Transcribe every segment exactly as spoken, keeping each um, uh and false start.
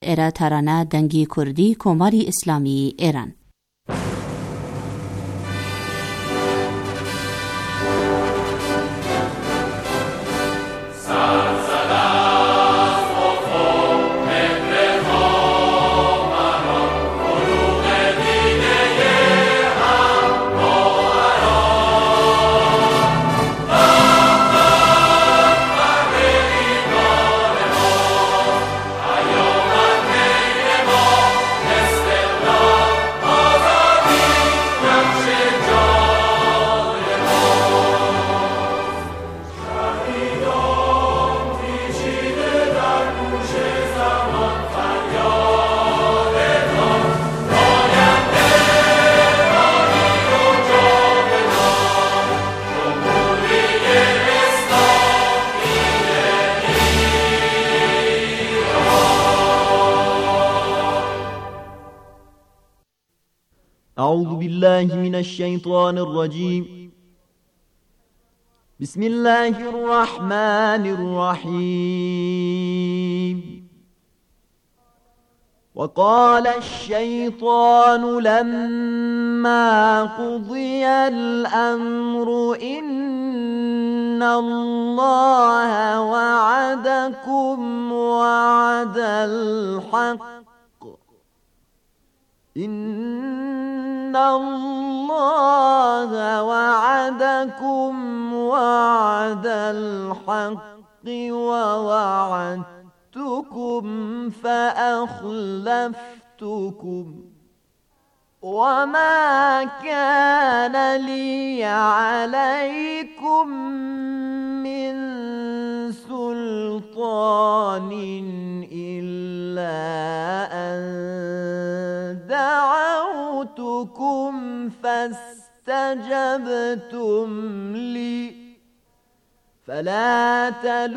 ایرا ترانه دنگی کردی کماری اسلامی ایران. أعوذ بالله من الشيطان الرجيم. بسم الله الرحمن الرحيم. وقال الشيطان لما قضي الأمر إن الله وعدكم وعد الحق إن الله وعدكم وعد الحق ووعدتكم فأخلفتكم وما كان لي عليكم من سلطان إلا أن دعوتكم فاستجبتم لي فلا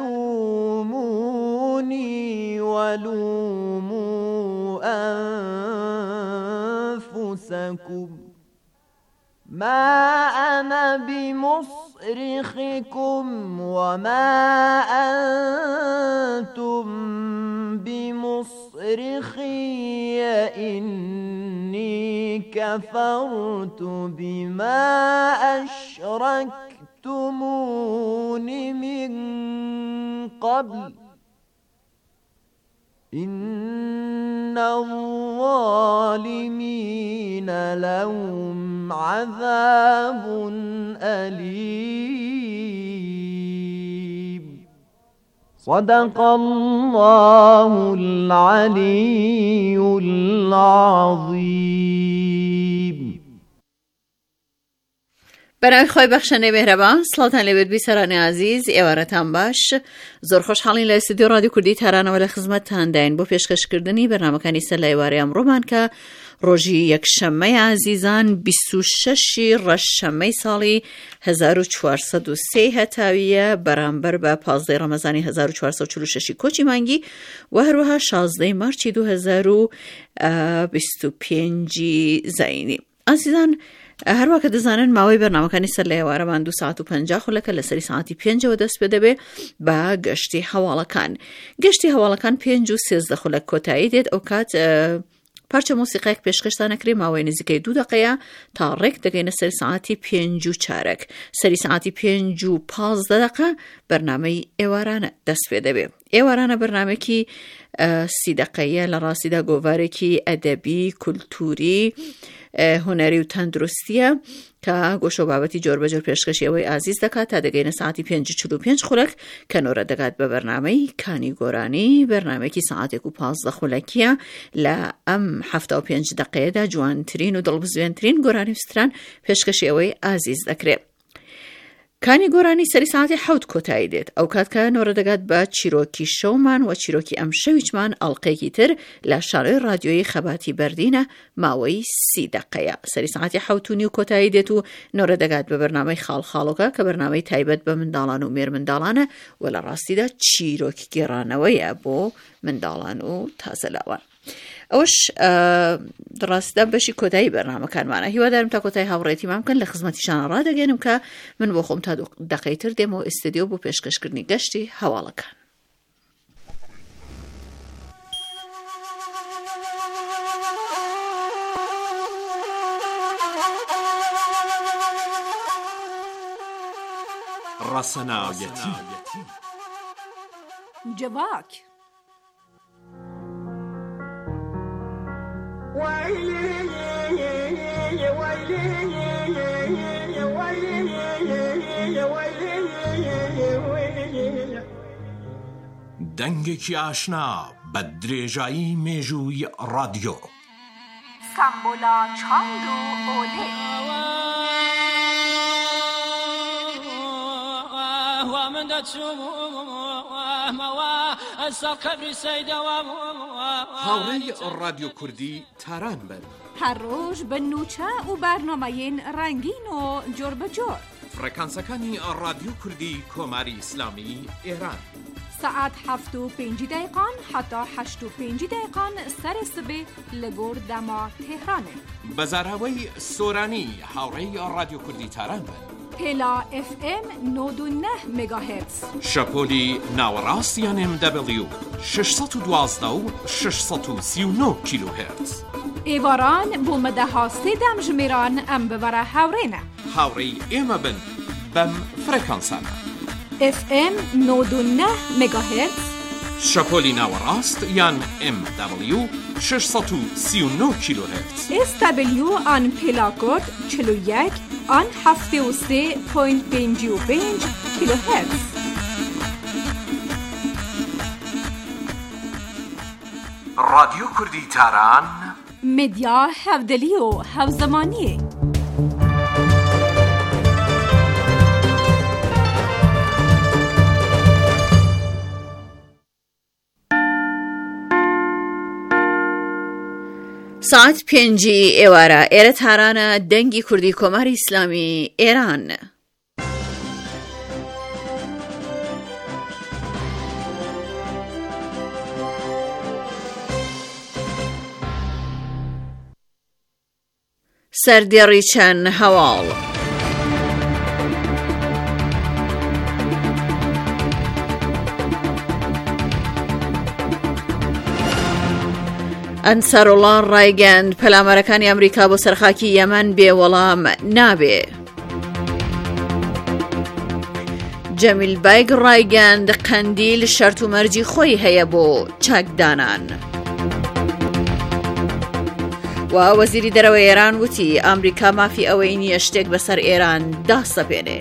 تلوموني ولوموا أنفسكم ما أنا بمصرخكم وما أنتم بمصرخي إني كفرت بما أشركتمون من قبل إن الظالمين لهم عذاب أليم. صدق الله العلي العظيم. برای خواهی بخشنده مهربان سلطان لبید بی سرانی عزیز ایوارتان باش زور خوش حالین لایستیدیو رادیو کردی ترانه ولی خدمت تاندین بو پیشکش کردنی برنامه کنی سل ایواری امرومان که روژی یک شمه عزیزان بیست و شش رش شمه سالی هزار و چهارصد و سه هتاویه برانبر با پانزده رمضانی هزار و چهارصد و چهل و شش کوچی مانگی و هر وها شانزده مارچی دو هزار و بیست و پنج زینی. عزیزان هر وقت دزانن ماوی برنامه کنی سر لیواره من دو ساعت و پنجاه خلکه لسری ساعتی پنج و دست بده به با گشتی حوالکان گشتی حوالکان پنج و سیزده خلک کتایی دید اوکات پارچه موسیقی که پیشکش دانه کری ماوی نزدیکی دو دقیقه تا رک دقیقه سری ساعتی پنج و چارک سری ساعتی پنج و پانزده دقیقه برنامه ایوارانه دست بده به ایوارانه برنامه کی سی دقیقه لراسی دا گواره کی ادبی کلتوری هنری و تندرستیه که گوشو بابتی جور بجور پیشکشی اوی عزیز دکات تا دگین ساعتی پنج چلو پنج خلک کنور دکات به برنامه کانی گورانی برنامه کی ساعتی کو پانزده خلکیه لام هفته و پنج دقیقه دا جوانترین و دلبزوینترین گورانی بستران پیشکشی اوی عزیز دکره. کانی گورانی سری ساعتی حوت کتایی دید. اوقات که نوردگات با چیروکی شومان و چیروکی امشویچمان القیقی تر لشاره رادیوی خباتی بردینه ماوی سی دقیقه. سری ساعتی حوتونی و کتایی دید و نوردگات به برنامه خال خالوکا که برنامه تایبت به مندالان و میر مندالانه ولی راستی دا چیروکی گرانوی بو مندالان و تازلاوان. اوش دراسته بشی کتایی برنامه کن معنا هیوا دارم تا کتایی هاوریتی ممکن لخدمتیشان را دگنم که من بخوام تا دقیقه تر دیم و استودیو بو پیشکش کردنی گشتی حواله کن. ڕەسەناویەتی جواک دەنگێکی ئاشنا بە درێژایی مێژووی ڕادیۆ سامبۆلا چاند و ئۆلێ هاوڕێی ڕادیۆ کوردی تاران بن هەر ڕۆژ بە نوچە و بەرنامەیەن ڕەنگین و جۆر بەجۆر فڕێکانسەکانی ڕادیۆ کوردی کۆماری ئیسلامی ئێران سعات هەفت و پێنج دقیقان حتا هەشت و پێنج دقیقان سەرێ سبێ لە گۆر دەما تێهرانێ بەزاراوەی سۆرانی هاوڕێی ڕادیۆ کوردی تاران بن پێلا ئف ئێم نۆد و نە مێگاهێرتز شەپۆلی ناوەڕاست یان ئێم دەبلیو شەشسەد و دوازدە و شەشسەد و سی و نۆ کیلۆهێرتز ئێواران بۆ مەدەها سێدەم ژمێران ئەم ببەرە هاوڕێنە هاوڕێی ئێمە بن بەم فڕێکانسانە ئف ئێم نۆد و نە مێگاهێرتز شەپۆلی ناوەڕاست یان ئێم دەبلیو شەشسەد و سی و نۆ کیلۆهێرتز ئێس دەبلیو ئان پێلاکۆد چل و یەک ئان هەفتێ و سێ پۆینت پێنج و پێنج کیلۆهێرتز ڕادیۆ کوردی تاران مدیا هەودەلی و هەوزەمانیە ساعت پێنجی ئێوارە ئێرە تارانە دەنگی کوردی کۆماری ئیسلامی ئێران سەردێڕی چەند هەواڵ ئەنسارۆڵا ڕایگەند پەلامەرەکانی ئەمریکا بۆ سەرخاکی یەمەن بێوەڵام نابێ. جەمیل بایگ ڕایگەند قەندیل شەرت و مەرجی خۆی هەیە بۆ چاکدانان. و وەزیری دەرەوەی ئێران وتی ئەمریکا مافی ئەوەی نییە شتێک بەسەر ئێران داسەپێنێ.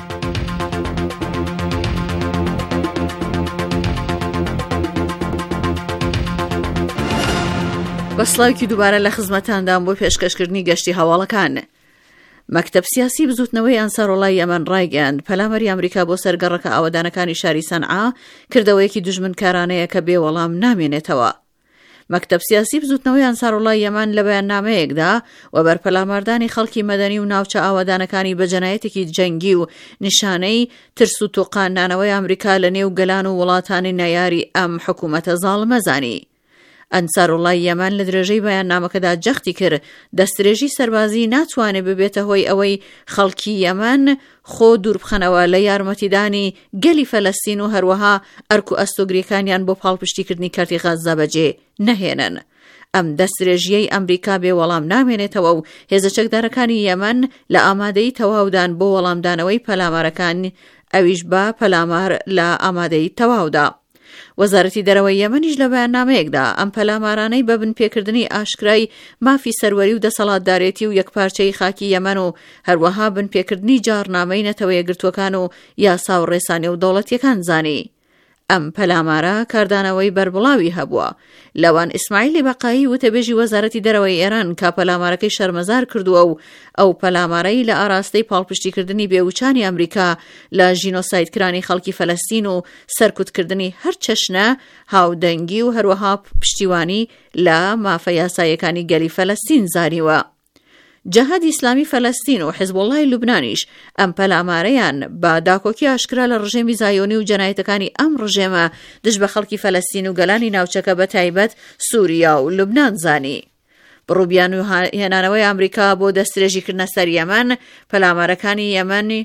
بەسڵاوکی دووبارە لە خزمەتاندان بۆ پێشکەشکردنی گەشتی هەواڵەکان. مەکتەب سیاسی بزوتنەوەی ئەنسارۆڵای یەمەن ڕایگەاند پەلامەری ئەمریکا بۆ سەرگەڕەکە ئاوەدانەکانی شاری سەنعا کردەوەیەکی دوژمنکارانەیە کە بێوەڵام نامێنێتەوە. مەکتەب سیاسی بزوتنەوەی ئەنسارۆڵای یەمەن لە بەیاننامەیەکدا و بەرپەلاماردانی خەڵکی مەدەنی و ناوچە ئاوەدانەکانی بە جەنایەتێکی جەنگی و نیشانەی ترس و تووقاندانەوەی ئەمریکا لە نێو گەلان و وڵاتانی نایاری ئەم حکوومەتە زاڵمە زانی. ئەنسارۆڵای یەمەن لە درێژەی بەیاننامەکەدا جەختی کرد دەستدرێژی سەربازی ناتوانێت ببێتە هۆی ئەوەی خەڵکی یەمەن خۆ دووربخەنەوە لە یارمەتیدانی گەلی فەلەستین و هەروەها ئەرک و ئەستۆگریەکانیان بۆ پاڵپشتیکردنی کارتی غەزە بەجێ نەهێنن. ئەم دەستدرێژیەی ئەمریکا بێ وەڵام نامێنێتەوە و هێزە چەکدارەکانی یەمەن لە ئامادەی تەواودان بۆ وەڵامدانەوەی پەلامارەکان ئەویش بە پەلامار لە ئامادەی تەواودا. وەزارەتی دەرەوەی یەمەنیش لە بەیاننامەیەکدا ئەم پەلامارانەی بە بنپێکردنی ئاشکرای مافی سەروەری و دەسەڵاتدارێتی و یەکپارچەی خاکی یەمەن و هەروەها بنپێکردنی جارنامەی نەتەوە یەکگرتووەکان و یاسا و ڕێسانی و دەوڵەتیەکان زانی. ئەم پەلامارە کاردانەوەی بەربڵاوی هەبووە. لەوان ئیسماعیلی بەقایی وتەبێژی وەزارەتی دەرەوەی ئێران کا پەلامارەکەی شەرمەزار کردووە و ئەو پەلامارەی لە ئاراستەی پاڵپشتیکردنی بێوچانی ئەمریکا لە ژینۆسایدکرانی خەڵکی فەلەستین و سەرکوتکردنی هەر چەشنە هاودەنگی و هەروەها پشتیوانی لە مافە یاسایەکانی گەلی فەلەستین زاریوە. جەهاد ئیسلامی فەلەستین و حیزبوڵڵای لوبنانیش ئەم پەلامارەیان بە داکۆکی ئاشکرا لە ڕژێمی زایۆنی و جەنایەتەکانی ئەم ڕژێمە دژ بە خەڵکی فەلەستین و گەلانی ناوچەکە بە تایبەت سووریا و لوبنان زانی. بڕووبیان و هێنانەوەی ئەمریکا بۆ دەستدرێژیکردنە سەر یەمەن پەلامارەکانی یەمەنی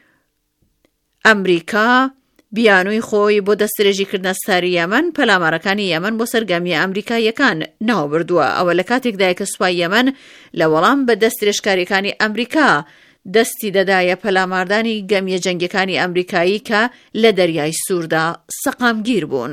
ئەمریکا بیانووی خۆی بۆ دەستدرێژیکردنە سەر یەمەن پەلامارەکانی یەمەن بۆ سەرگەمی ئەمریکایەکان ناوبردووە. ئەوە لە کاتێکدایە کە سوپای یەمەن لە وەڵام بە دەستدرێژکاریەکانی ئەمریکا دەستی دەدایە پەلاماردانی گەمیە جەنگیەکانی ئەمریکایی کە لە دەریای سووردا سەقامگیر بوون.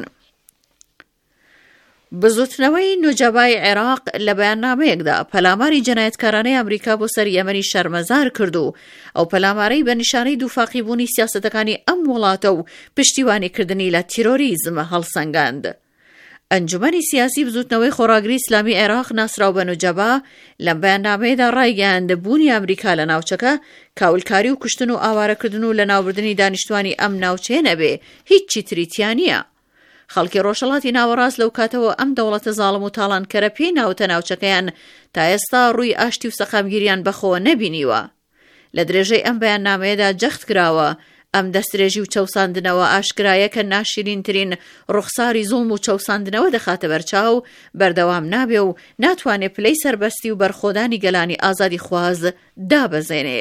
بزوتنەوەی نوجەبای عێراق لە بەیاننامەیەکدا پەلاماری جەنایەتکارانەی ئەمریکا بۆ سەر یەمەنی شەرمەزار کرد و ئەو پەلامارەی بە نیشانەی دووفاقیبوونی سیاسەتەکانی ئەم وڵاتە و پشتیوانیکردنی لە تیرۆریزم هەڵسەنگاند. ئەنجومەنی سیاسی بزوتنەوەی خۆراگری ئیسلامی عێراق ناسراو بە نوجەبا لەم بەیاننامەیەدا ڕایگەیاند بوونی ئەمریکا لە ناوچەکە کاولکاری و کوشتن و ئاوارەکردن و لە ناوبردننی دانیشتوانی ئەم ناوچەیە نەبێ هیچی تریتیان نییە. خەڵکی ڕۆژهەڵاتی ناوەڕاست لەو کاتەوە ئەم دەوڵەتە زاڵم و تاڵانکەرە پێی ناوتە ناوچەکەیان تا ئێستا ڕووی ئاشتی و سەقامگیریان بەخۆوە نەبینیوە. لە درێژەی ئەم بەیاننامەیەدا جەخت کراوە ئەم دەسترێژی و چەوساندنەوە ئاشکرایە کە ناشرینترین ڕوخساری زوڵم و چەوساندنەوە دەخاتە بەرچاو بەردەوام نابێ و ناتوانێت پلەی سەربەستی و بەرخۆدانی گەلانی ئازادی خواز دابەزێنێ.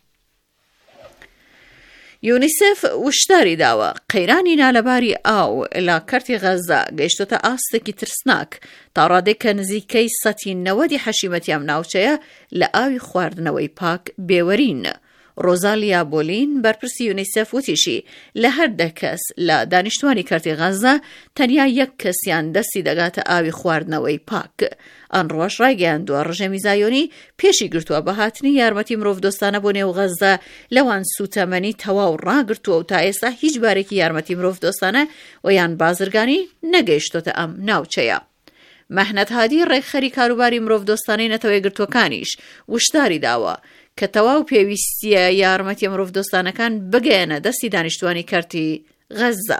یونیسف وشداری داوە قەیرانی نالەباری ئاو لە کەرتی غەزا گەیشتۆتە ئاستێکی ترسناک تا ڕادێک کە نزیکەی سەتی نەوەدی حەشیمەتی ئەم ناوچەیە لە ئاوی خواردنەوەی پاک بێوەرین. ڕۆزالیا بۆلین بەرپرسی یونیسف وتیشی لە هەردە کەس لە دانیشتوانی کەرتی غەزا تەنیا یەک کەسیان دەستی دەگاتە ئاوی خواردنەوەی پاک. ئەن ڕۆژ ڕایگەیاندووە ڕژێمی زایۆنی پێشی گرتووە بە هاتنی یارمەتی مرۆڤ دۆستانە بۆ نێو غەزا لەوان سوتەمەنی تەواو ڕاگرتووە و تا ئێستا هیچ بارێکی یارمەتی مرۆڤ دۆستانە و یان بازرگانی نەگەیشتۆتە ئەم ناوچەیە. مەحنەت هادی ڕێکخەری کاروباری مرۆڤ دۆستانەی نەتەوەی گرتوەکانیش وشداری داوە کە تەواو پێویستیە یارمەتی مرۆڤ دۆستانەکان بگەیەنە دەستی دانیشتوانی کەرتی غەزا.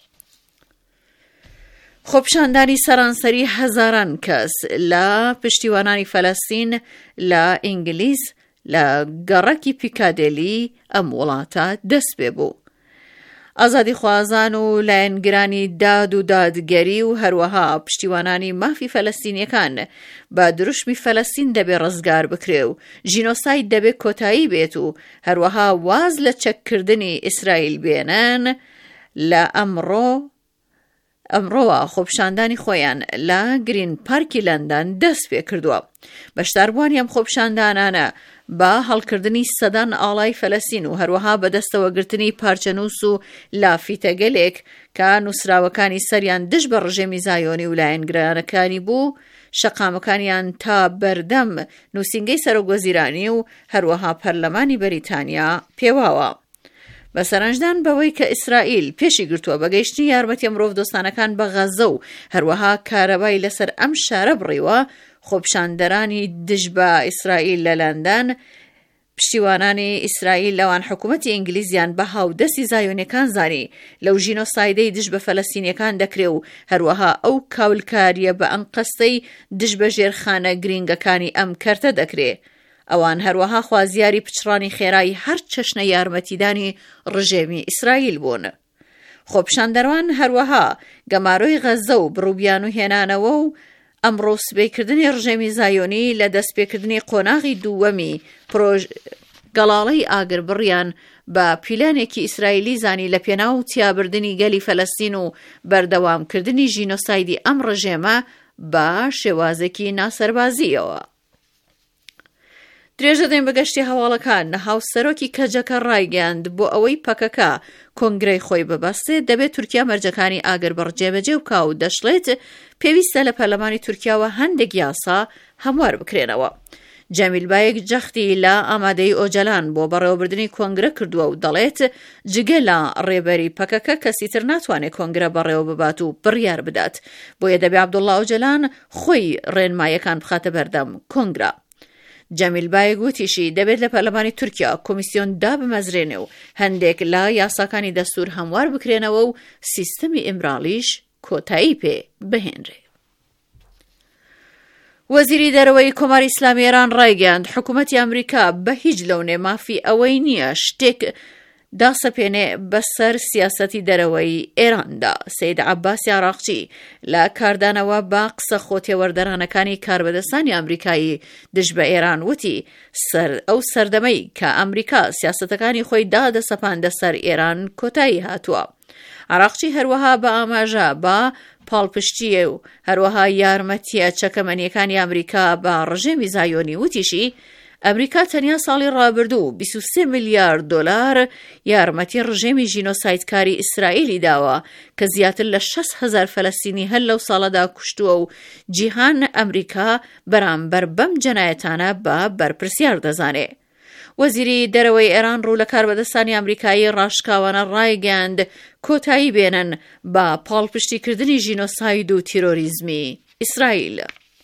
خۆپشاندانی سەرانسەری هەزاران کەس لە پشتیوانانی فەلەستین لە ئینگلیز لە گەڕەکی پیکادێلی ئەم وڵاتە دەست پێ بوو. ئازادی خوازان و لایەنگرانی داد و دادگەری و هەروەها پشتیوانانی مافی فەلەستینیەکان بە دروشمی فەلەستین دەبێ ڕزگار بکرێ و ژینۆساید دەبێ کۆتایی بێت و هەروەها واز لە چەککردنی ئیسرائیل بێنن. لە ئەمڕۆ ئەمڕۆوە خۆپشاندانی خۆیان لە گرین پارکی لەندەن دەست پێ کردووە. بەشداربووانی ئەم خۆپشاندانانە بە هەڵکردنی سەدان ئاڵای فەلەستین و هەروەها بەدەستەوە گرتنی پارچەنووس و لافیتەگەلێک کە نووسراوەکانی سەریان دژ بە ڕژێمی زایۆنی و لایەنگرانەکانی بوو، شەقامەکانیان تا بەردەم نووسینگەی سەرۆکوەزیرانی و هەروەها پەرلەمانی بەریتانیا پێواوە. بەسەرنجدان بەوەی کە ئیسرائیل پێشی گرتووە بەگەیشتنی یارمەتی مرۆڤ دۆستانەکان بە غەزە و هەروەها کارەبای لەسەر ئەم شارە بڕیوە، خۆپشاندەرانی دژ بە ئیسرائیل لە لەندەن پشتیوانانی ئیسرائیل لەوان حکوومەتی ئینگلیزیان بە هاودەستی زایۆنیەکان زانی لەو ژینۆسایدەی دژ بە فەلەستینیەکان دەکرێ و هەروەها ئەو کاولکاریە بە ئەم قەستەی دژ بە ژێرخانە گرینگەکانی ئەم کەرتە دەکرێ. ئەوان هەروەها خوازیاری پچڕانی خێرایی هەر چەشنە یارمەتیدانی ڕژێمی ئیسرائیل بوون. خۆپشاندەران هەروەها گەمارۆی غەزە و بڕووبیان و هێنانەوە و ئەمڕۆ سبەیکردنی ڕژێمی زایۆنی لە دەستپێکردنی قۆناغی دووەمی گەڵاڵەی ئاگربڕیان بە پیلانێکی ئیسرائیلی زانی لە پێناو تیابردنی گەلی فەلەستین و بەردەوامکردنی ژینۆسایدی ئەم ڕژێمە بە شێوازێکی ناسەربازیەوە. درێژە دەین بەگەشتی هەواڵەکان هاوسەرۆکی کەجەکە ڕایگەاند بۆ ئەوەی پەکەکە کۆنگرەی خۆی ببەستێت دەبێت تورکیا مەرجەکانی ئاگربڕ جێبەجێ و کاو دەشڵێت پێویستە لە پەرلەمانی تورکیاوە هەندێک یاسا هەموار بکرێنەوە. جەمیل بایەک جەختی لە ئامادەی ئۆجەلان بۆ بەڕێوەبردننی کۆنگرە کردووە و دەڵێت جگە لە ڕێبەری پەکەکە کەسی تر ناتوانێت کۆنگرە بەڕێوە ببات و بڕیار بدات، بۆیە دەبێ عەبدوڵڵا ئۆجەلان خۆی ڕێنمایەکان بخاتە بەردەم کۆنگرە. جەمیل بایەک گوتیشی دەبێت لە پەرلەمانی تورکیا کۆمیسیۆن دابمەزرێنێ و هەندێک لە یاساکانی دەستور هەموار بکرێنەوە و سیستەمی ئیمراڵیش کۆتایی پێ بهێنرێ. وەزیری دەرەوەی کۆماری ئیسلامی ئێران ڕایگەاند حکوومەتی ئەمریکا بە هیچ لەونێ مافی ئەوەی نییە شتێک داسەپێنێ بەسەر سیاسەتی دەرەوەی ئێراندا. سەید عەباسی عراقچی لە کاردانەوە بە قسە خۆتێوەردەرانەکانی کاربەدەستانی ئەمریکایی دژ بە ئێران وتی سەر ئەو سەردەمەی کە ئەمریکا سیاسەتەکانی خۆی دادەسەپاندە سەر ئێران کۆتایی هاتووە. عراقچی هەروەها بە ئاماژە بە پاڵپشتیە و هەروەها یارمەتیە چەکەمەنیەکانی ئەمریکا بە ڕژێمی زایۆنی وتیشی ئەمریکا تەنیا ساڵی ڕابردوو بیست و سێ میلیارد دۆلار یارمەتی ڕژێمی ژینۆسایدکاری ئیسرائیلی داوە کە زیاتر لە شەش هەزار فەلەستینی هەر لەو ساڵەدا کوشتووە و جیهان ئەمریکا بەرامبەر بەم جەنایەتانە بە بەرپرسیار دەزانێ. وەزیری دەرەوەی ئێران ڕوو لە کاربەدەستانی ئەمریکایی ڕاشکاوانە ڕایگەاند کۆتایی بێنن بە پاڵپشتیکردنی ژینۆساید و تیرۆریزمی ئیسرائیل.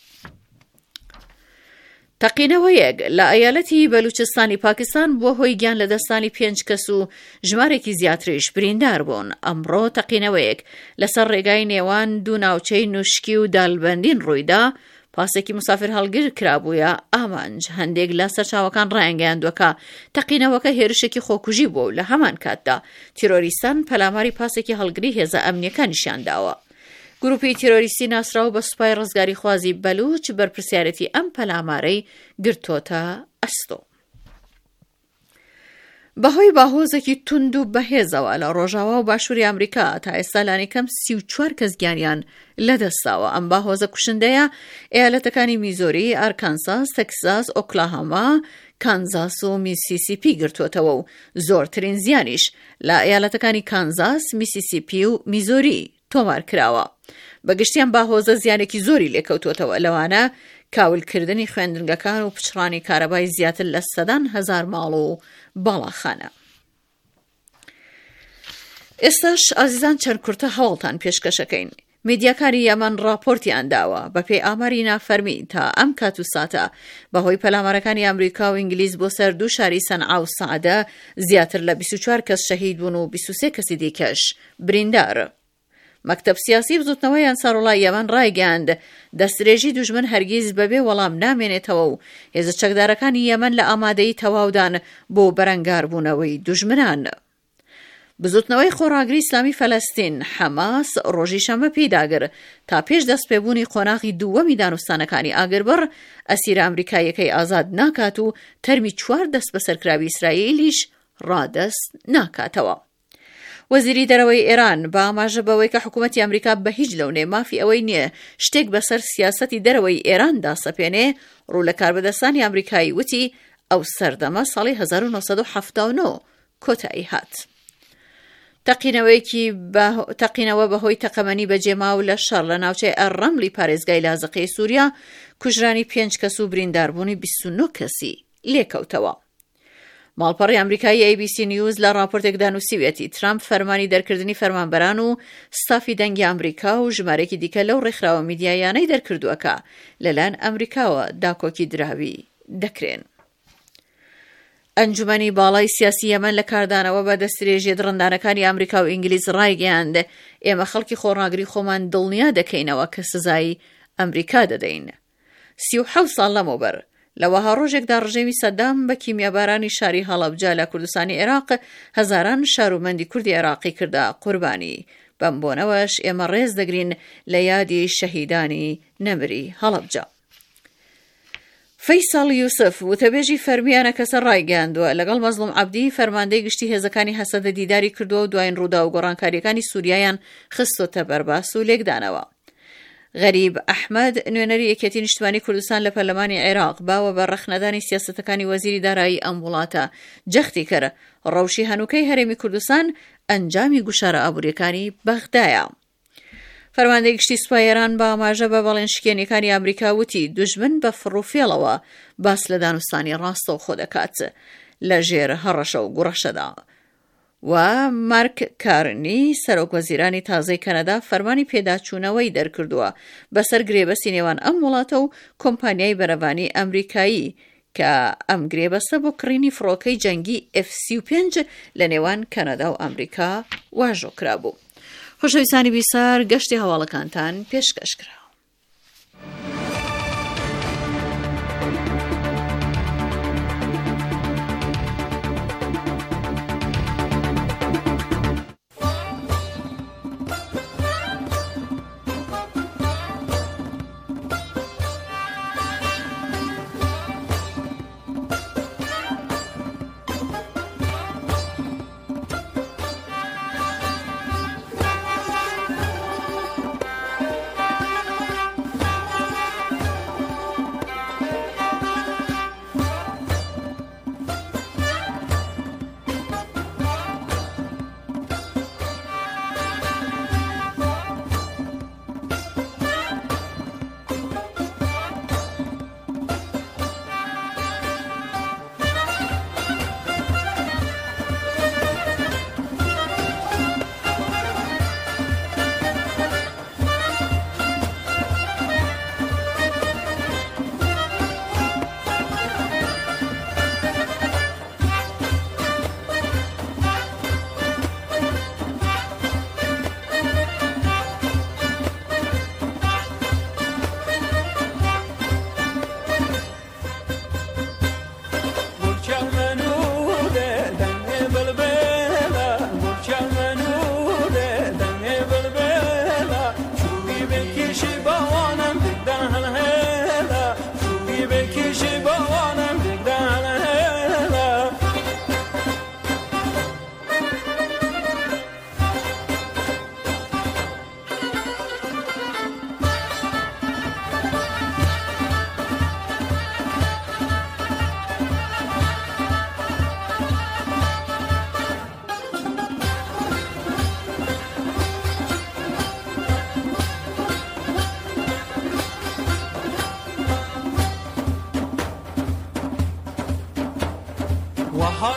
تەقینەوەیەک لە ئەیالەتی بەلوچستانی پاکستان بووە هۆی گیان لە دەستانی پێنج کەس و ژمارێکی زیاتریش بریندار بوون. ئەمڕۆ تەقینەوەیەک لەسەر ڕێگای نێوان دوو ناوچەی نوشکی و دالبەندین ڕوویدا. پاسێکی مسافر هەڵگر کرابوویە ئامانج. هەندێک لە سەرچاوەکان ڕایانگەیاندووە هێرشێکی خۆکوژی بوو و لە هەمان کاتدا تیرۆریستان پەلاماری پاسێکی هەڵگری هێزە ئەمنیەکانیشیان داوە. گروپی تیرۆریستی ناسراو بە سوپای ڕزگاری خوازی بەلوچ بەرپرسیارەتی ئەم پەلامارەی گرتۆتە ئەستۆ. بەهۆی باهۆزێکی تند و بەهێزەوە لە ڕۆژاوا و باشووری ئەمریکا تا ئێستا لانیکەم سی و چوار کەس گیانیان لەدەستاوە. ئەم باهۆزە کوشندەیە ئێالەتەکانی میزۆری، ئارکانساس، تەکساس، ئۆکلاهۆما، کانزاس و میسیسیپی گرتوتەوە و زۆرترین زیانیش لە ئێالەتەکانی کانزاس، میسیسیپی و میزۆری تۆمار کراوە. بەگشتیان باهۆزە زیانێکی زۆری لێکەوتوتەوە، لەوانە کاولکردنی خوێندنگەکان و پچڕانی کارەبای زیاتر لە سەدان هەزار ماڵ و باڵاخانە. ئێستاش ئازیزان چەند کورتە هەوڵتان پێشکەشەکەین. میدیاکاری یەمەن راپۆرتیان داوە بەپێی ئاماری نافەرمی تا ئەم کات و ساتە بەهۆی پەلامارەکانی ئەمریکا و ئینگلیز بۆ سەر دوو شاری سەنعا و سەعەدە زیاتر لە بیست و چوار کەس شەهید بوون و بیست و سێ کەسی دیکەش بریندار. مەکتەب سیاسی بزوتنەوەی ئەنسارۆڵای یەمەن ڕایگەاند دەستدرێژی دوژمن هەرگیز بەبێ وەڵام نامێنێتەوە و هێزە چەکدارەکانی یەمەن لە ئامادەی تەواودان بۆ بەرەنگاربوونەوەی دوژمنان. بزوتنەوەی خۆڕاگری ئیسلامی فەلەستین حەماس ڕۆژی شەمە پێداگر تا پێش دەستپێبوونی قۆناغی دووەمی دانوستانەکانی ئاگربڕ ئەسیرە ئەمریکایەکەی ئازاد ناکات و تەرمی چوار دەست بە سەرکراوی ئیسرائیلیش ڕادەست ناکاتەوە. وەزیری دەرەوەی ئێران بە ئاماژە بەوەی کە حکوومەتی ئەمریکا بە هیچ لەونێ مافی ئەوەی نییە شتێک بەسەر سیاسەتی دەرەوەی ئێران داسەپێنێ ڕوو لە کاربەدەستانی ئەمریکایی وتی ئەو سەردەمە ساڵی هەزار و نۆسەد و حەفتا و نۆ کۆتایی هات. تەقینەوە بەهۆی تەقەمەنی بەجێماو لە شەڕ لە ناوچەی ئەڕەملی پارێزگای لازقەی سووریا کوژرانی پێنج کەس و برینداربوونی بیست و نۆ کەسی لێکەوتەوە. ماڵپەڕی ئەمریکایی ئەی بی سی نیوز لە راپۆرتێکدا نووسیوێتی ترامپ فەرمانی دەرکردنی فەرمانبەران و ستافی دەنگی ئەمریکا و ژمارەیەکی دیکە لەو ڕێکخراوە میدیایانەی دەرکردووەکە لەلایەن ئەمریکاوە داکۆکی دراوی دەکرێن. ئەنجومەنی باڵای سیاسی یەمەن لە کاردانەوە بە دەستدرێژی دڕندانەکانی ئەمریکا و ئینگلیز ڕایگەیاند ئێمە خەڵکی خۆڕاگری خۆمان دڵنیا دەکەینەوە کە سزای ئەمریکا دەدەین. سی و حەوت ساڵ لەمەوبەر لەوەها ڕۆژێکدا ڕژێمی سەدام بە کیمیابارانی شاری هەڵەبجا لە کوردستانی عێراق هەزاران شارومەندی کوردی عێراقی کردا قوربانی. بەم بۆنەوەش ئێمە ڕێز دەگرین لە یادی شەهیدانی نەمری هەڵەبجا. فەیساڵ یوسف وتەبێژی فەرمیانە کەسە ڕایگەاندووە لەگەڵ مەزلوم عەبدی فەرماندەی گشتی هێزەکانی هەسەدە دیداری کردووە و دوایین ڕوودا و گۆڕانکاریەکانی سووریایان خستۆتە بەرباس و لێکدانەوە. غەریب ئەحمەد نوێنەری یەکێتی نیشتمانی کوردستان لە پەرلەمانی عێراق باوە بە ڕەخنەدانی سیاسەتەکانی وەزیری دارایی ئەم وڵاتە جەختی کرد ڕەوشی هەنووکەی هەرێمی کوردستان ئەنجامی گوشارە ئابوووریەکانی بەغدایە. فەرماندەی گشتی سوپای ئێران بە ئاماژە بە بەڵێنشکێنیەکانی ئەمریکا وتی دوژمن بە فڕوفێڵەوە باس لە دانوستانی ڕاستە و خۆ دەکات لە ژێر هەڕەشە و گوڕەشەدا. و مارک کارنی سەرۆک وەزیرانی تازەی کەنەدا فەرمانی پێداچوونەوەی دەرکردووە بەسەر گرێبەستی نێوان ئەم وڵاتە و کۆمپانیای بەرەوانی ئەمریکایی کە ئەم گرێبەستە بۆ کڕینی فڕۆکەی جەنگی ئێف سی و پێنج لە نێوان کەنەدا و ئەمریکا واژۆ کرابوو. خۆشەویستانی بیسار گەشتی هەواڵەکانتان پێشکەشکرا.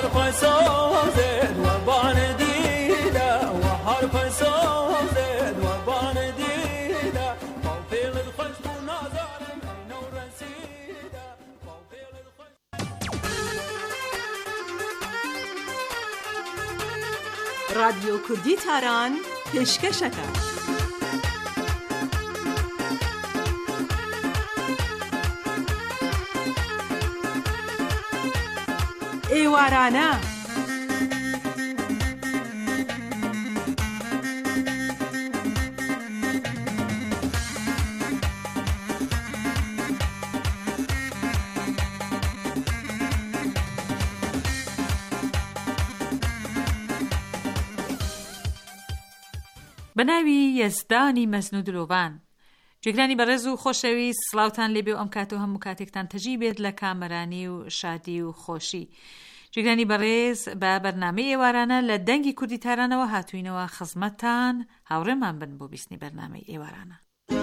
حرف سازد و بان دیده و حرف سازد و بان دیده با فیل خوش بو نازارم نو رسیده با فیل خوش. رادیو کردی تاران پێشکەشەکە. ئێوارانە بەناوی یەزدانی مەزن و دلۆڤان. جێگرانی بەڕێز و خۆشەویست، سڵاوتان لێبێ و ئەم کات و هەموو کاتێکتان تەجی بێت لە کامەرانی و شادی و خۆشی. جێگرانی بەڕێز، بە بەرنامەی ئێوارانە لە دەنگی کوردی تارانەوە هاتووینەوە خزمەتتان، هاوڕێمان بن بۆ بیستنی بەرنامەی ئێوارانە.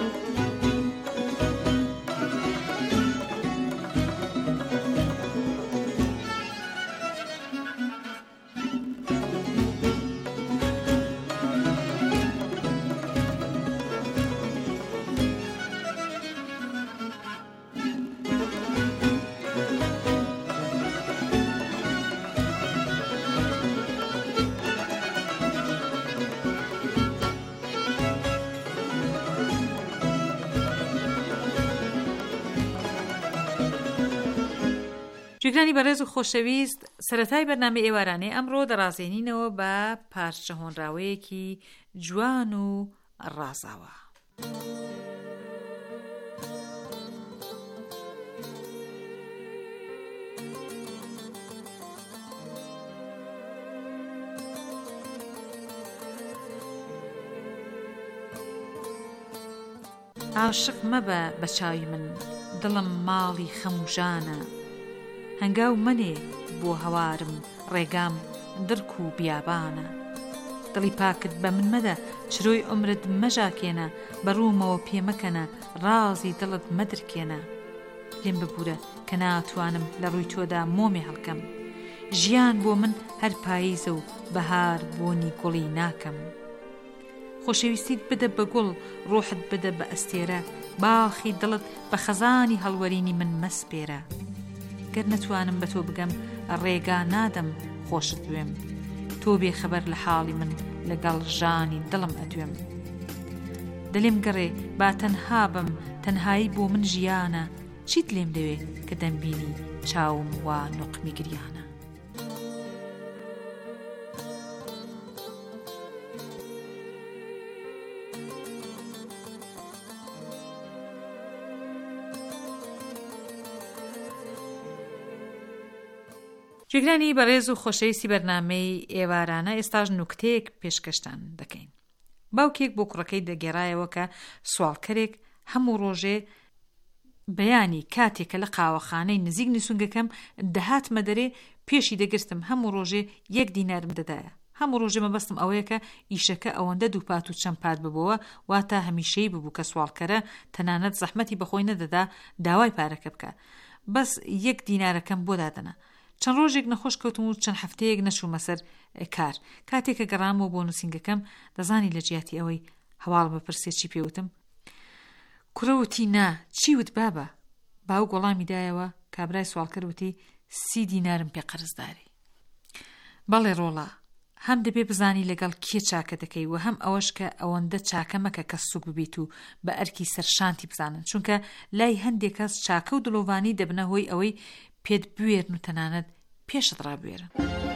جێگرانی بەڕێز و خۆشەویست، سەرەتای بەرنامەی ئێوارانەی ئەمڕۆ دەڕازێنینەوە بە پارچە هۆنراوەیەکی جوان و ڕازاوە. عاشق مەبە بە چاوی من، دڵم ماڵی خەموژانە، هەنگاو منێ بۆ هەوارم ڕێگام درک و بیابانە. دڵی پاکت بە من مەدە، چرۆی عمرت مەژاکێنە، بەڕوومەوە پێمەکەنە، ڕازی دڵت مەدرکێنە. لێم ببوورە کە ناتوانم لە ڕووی تۆدا مۆمێ هەڵکەم، ژیان بۆ من هەر پاییزە و بەهار بۆنی گوڵی ناکەم. خۆشەویستیت بدە بە گوڵ، ڕۆحت بدە بە ئەستێرە، باخی دڵت بە خەزانی هەڵوەرینی من مەسپێرە. گەر نەتوانم بە تۆ بگەم ڕێگا نادەم خۆشت دوێم، تۆ بێخەبەر لە حاڵی من لەگەڵ ژانی دڵم ئەدوێم. دلێم گەڕێ با تەنها بم، تەنهایی بۆ من ژیانە، چیت لێم دەوێ کە دەمبینی چاوم وا نوقمی گریانە. جێگرانی بەڕێز و خۆشەویستی بەرنامەی ئێوارانە، ئێستاش نوکتەیەک پێشکەشتان دەکەین. باوکێک بۆ کوڕەکەی دەگێڕایەوە کە سوالکەرێک هەموو ڕۆژێ بەیانی کاتێکە لە قاوەخانەی نزیک نووسنگەکەم دەهاتمە دەرێ، پێشی دەگرتم هەموو ڕۆژێ یەک دینارم دەدایە. هەموو ڕۆژێ مەبەستم ئەوەیە کە ئیشەکە ئەوەندە دووپات و چەند پات ببەوە، واتە هەمیشەی ببوو کە سوالکەرە تەنانەت زەحمەتی بەخۆی نەدەدا داوای پارەکە بکە، بەس یەک دینارەکەم بۆ دادەنا. چەند ڕۆژێک نەخۆش کەوتم و چەند هەفتەیەک نەچوومە سەر کار. کاتێککە گەڕامەوە بۆ نووسنگەکەم، دەزانی لە جیاتی ئەوەی هەواڵ بەپرسێ چی پێوتم؟ کوڕەوتی نا، چی وت بابە؟ باو گۆڵامی دایەوە، کابرای سوالکەر وتی سی دینارم پێ قەرزداری. بەڵێ ڕۆڵا، هەم دەبێ بزانی لەگەڵ کێ چاکە دەکەی و هەم ئەوەش کە ئەوەندە چاکە مەکە کە سوک ببیت و بە ئەرکی سەرشانتی بزانن، چونکە لای هەندێک کەس چاکە و دڵۆڤانی دەبنە هۆی ئەوەی پێت بوێرن و تەنانەت پێشت ڕابوێرن.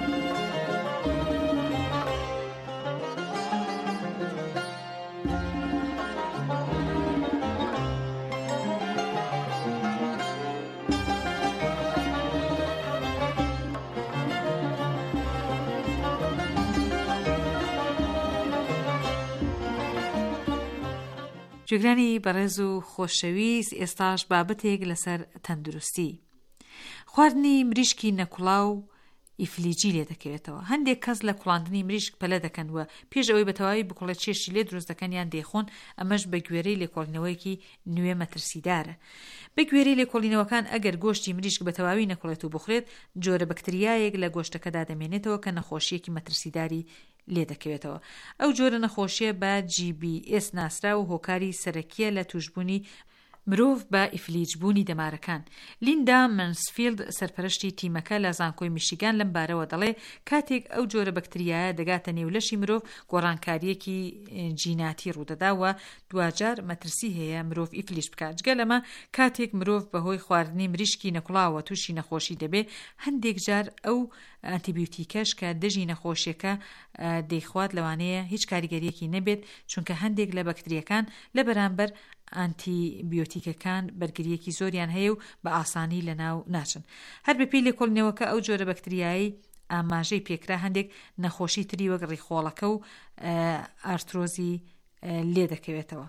جێگرانی بەڕێز و خۆشەویست، ئێستاش بابەتێک لەسەر تەندروستی. خواردنی مریشکی نەکوڵاو ئیفلیجی لێ دەکەوێتەوە. هەندێک کەس لە کوڵاندنی مریشک پەلە دەکەن وە پێش ئەوەی بەتەواوی بکوڵە چێشی لێ دروست دەکەن یان دەیخۆن، ئەمەش بە گوێرەی لێکۆڵینەوەیەکی نوێ مەترسیدارە. بە گوێرەی لێکۆڵینەوەکان ئەگەر گۆشتی مریشک بەتەواوی نەکوڵێت و بخورێت، جۆرە بەکتریایەک لە گۆشتەکەدا دەمێنێتەوە کە نەخۆشیەکی مەترسیداری لێ دەکەوێتەوە. ئەو جۆرە نەخۆشیە بە جی بی ئس ناسرا و هۆکاری سەرەکیە لە توشبوونی مرۆڤ بە ئیفلیجبوونی دەمارەکان. لیندا منسفیلد سەرپەرشتی تیمەکە لە زانکۆی میشیگان لەم بارەوە دەڵێ کاتێک ئەو جۆرە بەکتریایە دەگاتە نێولەشی مرۆڤ، گۆڕانکاریەکی جیناتی ڕوودەداوە دوجار مەترسی هەیە مرۆڤ ئیفلیج بکات. جگە لەمە کاتێک مرۆڤ بەهۆی خواردنی مریشکی نەکوڵاوە تووشی نەخۆشی دەبێ، هەندێک جار ئەو ئەنتیبیوتیکەش کە دژی نەخۆشیەکە دەیخوات لەوانەیە هیچ کاریگەریەکی نەبێت، چونکە هەندێک لە بەکتریەکان لە بەرامبەر ئەنتیبیۆتیکەکان بەرگریەکی زۆریان هەیە و بە ئاسانی لە ناو ناچن. هەر بەپێی لێکۆڵینەوەکە ئەو جۆرە بەکتریایی ئاماژەی پێکرا هەندێک نەخۆشی تری وەک ڕیخۆڵەکە و ئارترۆزی لێ دەکەوێتەوە.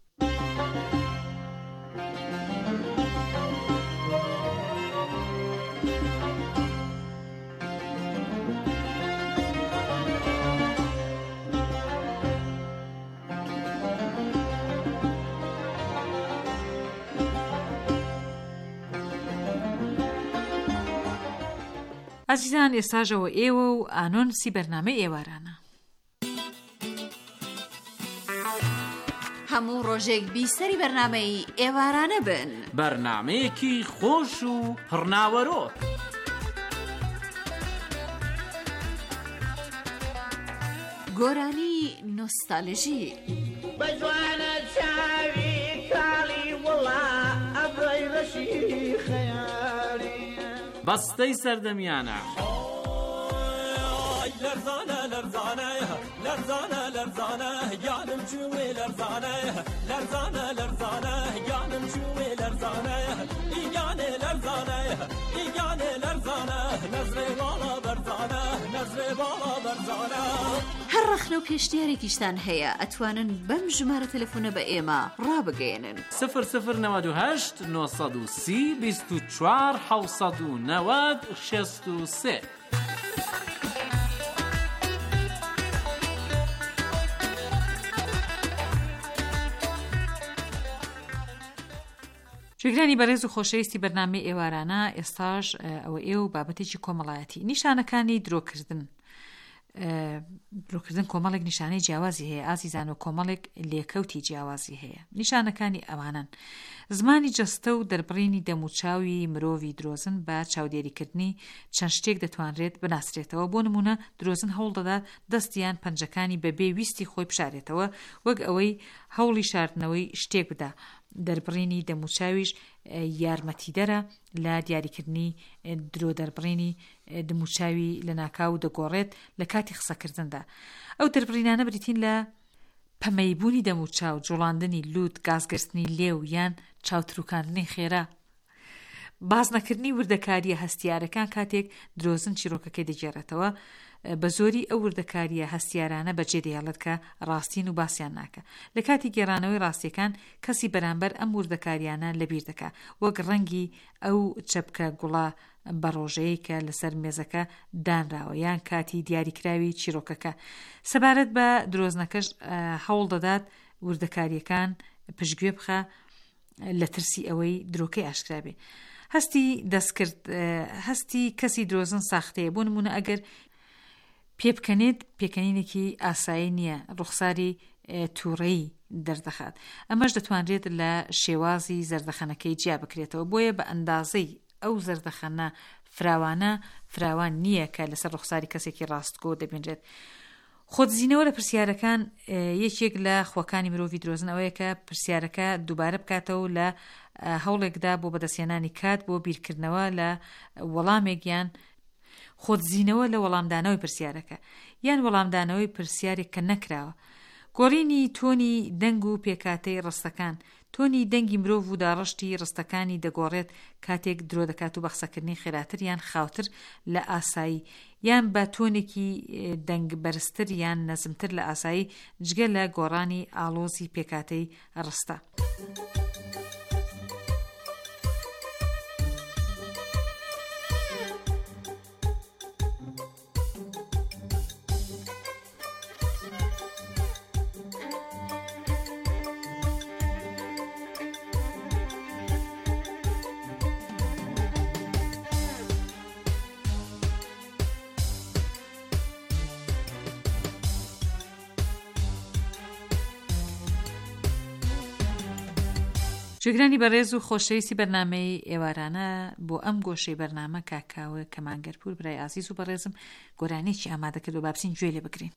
ئازیزان، ئێستاژەوە ئێوە و ئانۆنسی بەرنامەی ئێوارانە. هەموو ڕۆژێک بیسەری بەرنامەی ئێوارانە بن، بەرنامەیەکی خۆش و پڕناوەرۆ. گۆرانی نۆستالژی بەجوانە چاوی کاڵی وڵا ئەبڕی ڕەشی خەیاڵی بەستەی سەردەمیانە لەرزانە لەرزانە لەرزانە لەرزانە گیانم چوێ لەرزانە لەرزانە لەرزانە گیانم چوێ لەرزانە ئیگانێ لەرزانە ئیگانێ لەرزانە نەزرێ باڵا بەرزانە نەزرێ باڵا بەرزانە. هەر ڕەخنە و پێشنیارێکیشتان هەیە ئەتوانن بەم ژمارە تەلەفۆنە بە ئێمە ڕابگەێنن. سفر سفر نەوەد و هەشت نۆ سەد و سی بیست و چوار حەوت و نەوەد شەست و سێ. گوێگرانی بەڕێز و خۆشەویستی بەرنامەی ئێوارانە، ئێستاش ئەوە ئێوە بابەتێکی کۆمەڵایەتی نیشانەکانی درۆکردن. درۆکردن کۆمەڵێک نیشانەی جیاوازی هەیە ئازیزان، و کۆمەڵێک لێکەوتی جیاوازی هەیە. نیشانەکانی ئەوانن: زمانی جەستە و دەربڕینی دەموچاوی مرۆڤی درۆزن بە چاودێریکردنی چەند شتێک دەتوانرێت بناسرێتەوە. بۆ نمونە درۆزن هەوڵ دەدات دەستیان پەنجەکانی بەبێ ویستی خۆی بشارێتەوە، وەک ئەوەی هەوڵی شاردنەوەی شتێک بدا. دەربڕینی دەموچاویش یارمەتیدەرە لە دیاریکردنی درۆ دەربڕینی دەموچاوی لە ناکاو دەگۆڕێت لە کاتی قسەکردندا. ئەو دەربڕینانە بریتین لە پەمەیبوونی دەموچاو، جوڵاندنی لووت، گازگرتنی لێو یان چاوتروکاندنی خێرا. بازنەکردنی وردەکاریە هەستیارەکان کاتێک درۆزن چیرۆکەکەی دەگێڕێتەوە، بە زۆری ئەو وردەکاریە هەستیارانە بەجێ دەهێڵێت کە ڕاستین و باسییان ناکە. لە کاتی گێڕانەوەی ڕاستیەکان کەسی بەرامبەر ئەم وردەکاریانە لەبیر دەکا، وەک ڕەنگی ئەو چەپکە گوڵا بەڕۆژەیە کە لەسەر مێزەکە دانراوە یان کاتی دیاریکراوی چیرۆکەکە. سەبارەت بە درۆزنەکەش هەوڵ دەدات وردەکاریەکان پشتگوێ بخە لە ترسی ئەوەی درۆکەی ئاشکرابێ. هەستی دەستکرد هەستی کەسی درۆزن ساختەیە. بۆ نمونە ئەگەر پێبکەنێت پێکەنینێکی ئاسایی نییە، ڕوخساری تووڕەیی دەردەخات. ئەمەش دەتوانرێت لە شێوازی زەردەخەنەکەی جیا بکرێتەوە. بۆیە بە ئەندازەی ئەو زەردەخەنە فراوانە فراوان نییە کە لەسەر ڕوخساری کەسێکی ڕاستگۆ دەبێنرێت. خۆدزینەوە لە پرسیارەکان یەکێک لە خۆکانی مرۆڤی درۆزن ئەوەیە کە پرسیارەکە دووبارە بکاتەوە لە هەوڵێکدا بۆ بەدەستێنانی کات بۆ بیرکردنەوە لە وەڵامێکیان خۆدزینەوە لە وەڵامدانەوەی پرسیارەکە یان وەڵامدانەوەی پرسیارێک کە نەکراوە. گۆڕینی تۆنی دەنگ و پێکاتەی ڕستەکان. تۆنی دەنگی مرۆڤ و داڕشتی ڕستەکانی دەگۆڕێت کاتێک درۆ دەکات و بەخسەکردنی خێراتر یان خاوتر لە ئاسایی یان بە تۆنێکی دەنگ بەرزتر یان نەزمتر لە ئاسایی، جگە لە گۆڕانی ئاڵۆزی پێکاتەی ڕستە. جێگرانی بەڕێز و خۆشەویستی بەرنامەی ئێوارانە بۆ ئەم گۆشەی بەرنامە کاکاوە کەمانگەرپور برای ئازیز و بەڕێزم گۆرانێکی ئامادە کردو با بچین گوێ لێ بگرین.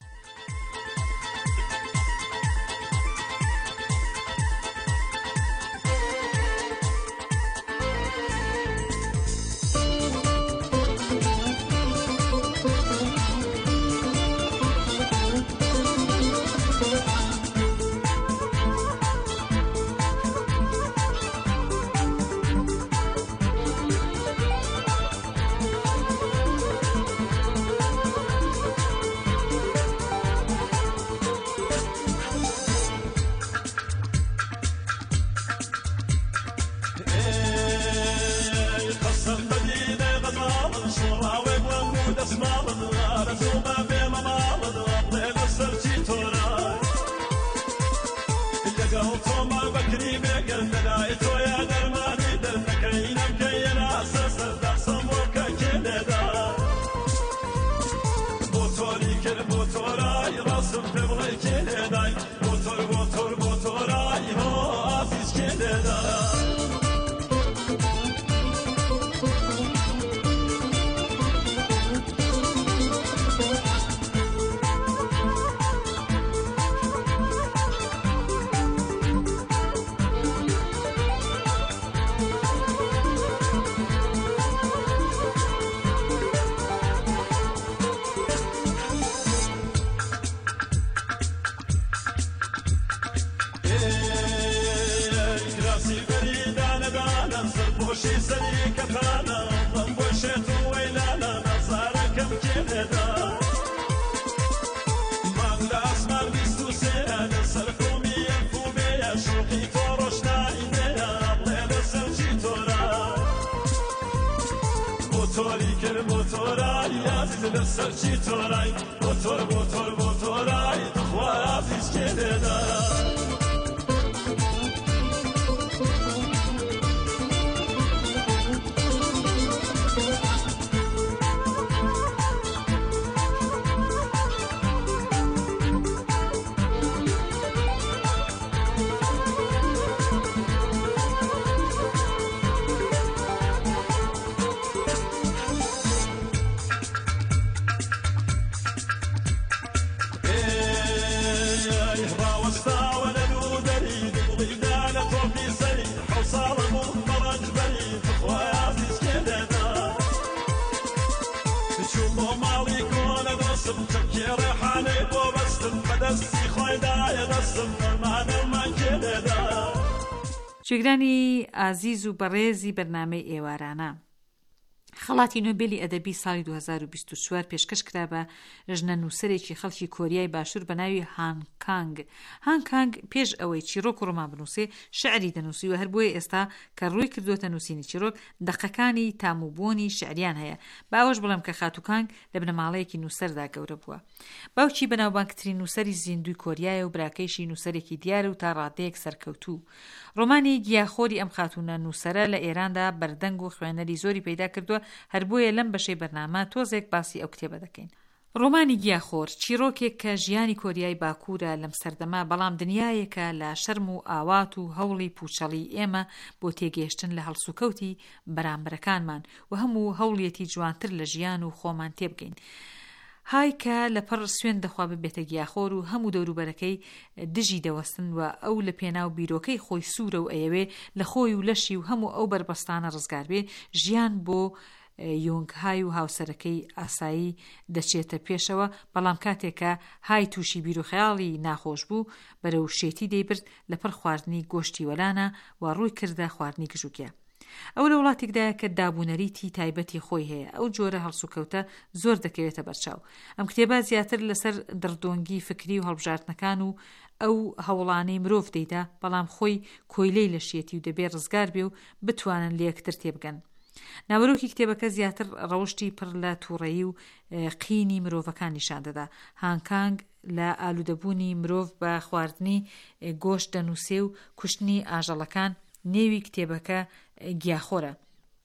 جێگرانی ئازیز و بەڕێزی بەرنامەی ئێوارانە، خەڵاتی نۆبێلی ئەدەبی ساڵی دو هەزار و بیست و چوار پێشکەش کرا بە ژنە نووسەرێکی خەڵکی کۆریای باشوور بە ناوی هان کانگ. هان کانگ پێش ئەوەی چیرۆک و ڕۆمان بنووسێ شعری دەنووسی و هەر بۆیە ئێستا کە ڕووی کردوتە نووسینی چیرۆک دەقەکانی تاموبوونی شعریان هەیە. باوەش بڵێم کە خاتو کانگ لە بنەماڵەیەکی نووسەردا گەورە بووە. باوکی بەناوبانگترین نووسەری زیندوی کۆریایە و براکەیشی نووسەرێکی دیارە و تا ڕادەیەک سەرکەوتوو. ڕۆمانی گیاخۆری ئەم خاتونە نووسەرە لە ئێراندا بەردەنگ و خوێنەری زۆری پەیدا کردووە، هەر بۆیە لەم بەشەی بەرنامە تۆزێک باسی ئەو کتێبە دەکەین. ڕۆمانی گیاخۆر چیرۆکێک کە ژیانی کۆریای باکوورە لەم سەردەما، بەڵام دنیایەکە لە شەرم و ئاوات و هەوڵی پوچەڵی ئێمە بۆ تێگەیشتن لە هەڵسوکەوتی بەرامبەرەکانمان و هەموو هەوڵیەتی جوانتر لە ژیان و خۆمان تێبگەین. های کە لەپەر سوێن دەخوا ببێتە گیاخۆر و هەموو دەوروبەرەکەی دژی دەوەستن و ئەو لە پێناو بیرۆکەی خۆی سوورە و ئەیەوێ لە خۆی و لەشی و هەموو ئەو بەربەستانە ڕزگار بێ، ژیان بۆ یۆنگهای و هاوسەرەکەی ئاسایی دەچێتە پێشەوە. بەڵام کاتێکە های تووشی بیرۆخەیاڵی ناخۆش بوو، بەرەو شێتی دەیبرد لەپەر خواردنی گۆشتی وەلانە و ڕووی کردە خواردنی گژوگیا. ئەو لە وڵاتێکدایە کە دابوونەریتی تایبەتی خۆی هەیە، ئەو جۆرە هەڵسوکەوتە زۆر دەکەوێتە بەرچاو. ئەم کتێبە زیاتر لەسەر دڕدۆنگی فکری و هەڵبژاردنەکان و ئەو هەوڵانەی مرۆڤ دەیدا، بەڵام خۆی کۆیلەی لە شێتی و دەبێ ڕزگار بێ و بتوانن لە یەکتر تێبگەن. ناوەرۆکی کتێبەکە زیاتر ڕەوشتی پڕ لە تووڕەیی و قینی مرۆڤەکان نیشان دەدا. هانکانگ لە ئالوودەبوونی مرۆڤ بە خواردنی گۆشت دەنووسێ و کوشتنی ئاژەڵەکان. نێوی کتێبەکە گیاخۆرە.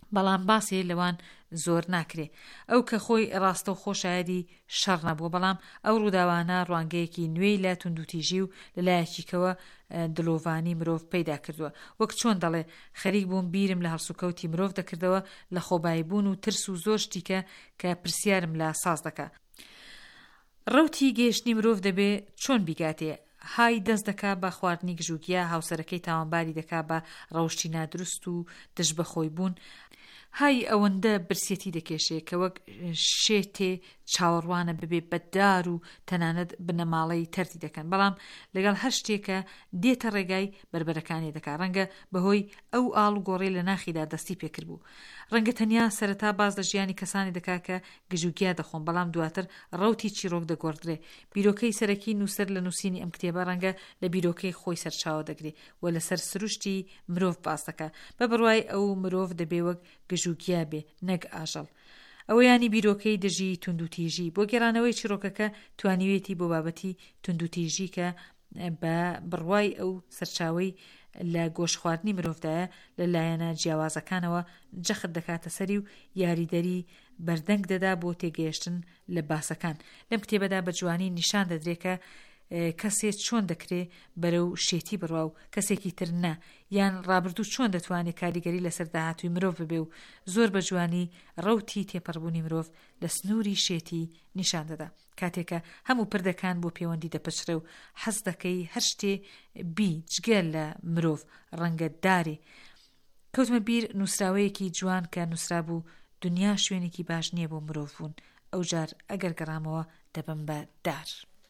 بەڵام باسی لەوان زۆر ناکرێ. ئەو کە خۆی ڕاستە و خۆشایەتی شەڕ نەبووە، بەڵام ئەو ڕووداوانە ڕوانگەیەکی نوێی لە توندوتیژی و لەلایەکیکەوە دلۆڤانی مرۆڤ پەیدا کردووە. وەک چۆن دەڵێ خەریک بووم بیرم لە هەڵسوکەوتی مرۆڤ دەکردەوە لە خۆبایی بوون و ترس و زۆر شتیکە کە پرسیارم لە ساز دەکا. ڕەوتی گەیشتنی مرۆڤ دەبێ چۆن بیگاتێ، های دەست دەکا بە خواردنی گژوگیا، هاوسەرەکەی تاوانباری دەکا بە ڕەوشی نادروست و دژ بەخۆی بوون، های ئەوەندە برسێتی دەکێشێ کە وەک شێتێ چاوەڕوانە ببێ بەدار و تەنانەت بنەماڵەی تەردی دەکەن. بەڵام لەگەڵ هەر شتێکە دێتە ڕێگای بربەرەکانی دەکا. ڕەنگە بەهۆی ئەو ئاڵ و گۆڕێ لە ناخیدا دەستی پێکرد بوو. ڕەنگە تەنیا سەرەتا باز لە ژیانی کەسانی دەکا کە گژوگیا دەخۆن، بەڵام دواتر ڕەوتی چیرۆک دەگۆڕدرێ. بیرۆکەی سەرەکی نووسەر لە نووسینی ئەم کتێبە ڕەنگە لە بیرۆکەی خۆی سەرچاوە دەگرێ و لەسەر سروشتی مرۆڤ باس دەکا. بە بڕوای ئەو مرۆڤ دەبێ وەک گژوگیا بێ، نەک ئاژەڵ. ئەوەیانی بیرۆکەی دژی توندوتیژی بۆ گێڕانەوەی چیرۆکەکە توانیوێتی بۆ بابەتی توندوتیژی کە بە بڕوای ئەو سەرچاوەی لە گۆش خواردنی مرۆڤدایە لەلایەنە جیاوازەکانەوە جەخت دەکاتە سەری و یاریدەری بەردەنگ دەدا بۆ تێگەیشتن لە باسەکان. لەم کتێبەدا بە جوانی نیشان دەدرێ کە کەسێک چۆن دەکرێ بەرەو شێتی بڕوا و کەسێکی تر نە، یان ڕابردوو چۆن دەتوانێت کاریگەری لەسەر داهاتووی مرۆڤ ببێ و زۆر بە جوانی ڕەوتی تێپەڕبوونی مرۆڤ لە سنووری شێتی نیشان دەدا. کاتێکە هەموو پردەکان بۆ پەیوەندی دەپەچرێ و حەز دەکەی هەر شتێ بی جگەل لە مرۆڤ ڕەنگە دارێ. کەوتمە بیر نووسراوەیەکی جوان کە نووسرا بوو دنیا شوێنێکی باش نییە بۆ مرۆڤ بوون، ئەو جار ئەگەر گەڕامەوە دەبم بە دار.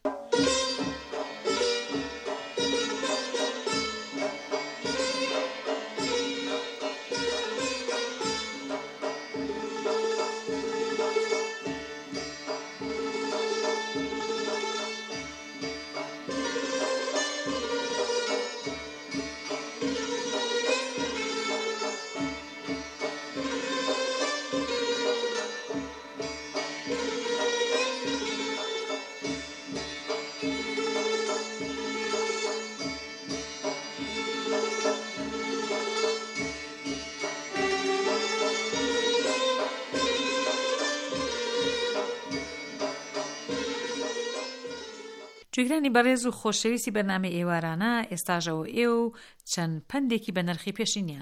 گوێگرانی بەڕێز و خۆشەویستی بەرنامەی ئێوارانە، ئێستاژەوە ئێوە و چەند پندێکی بە نرخی پێشینیان.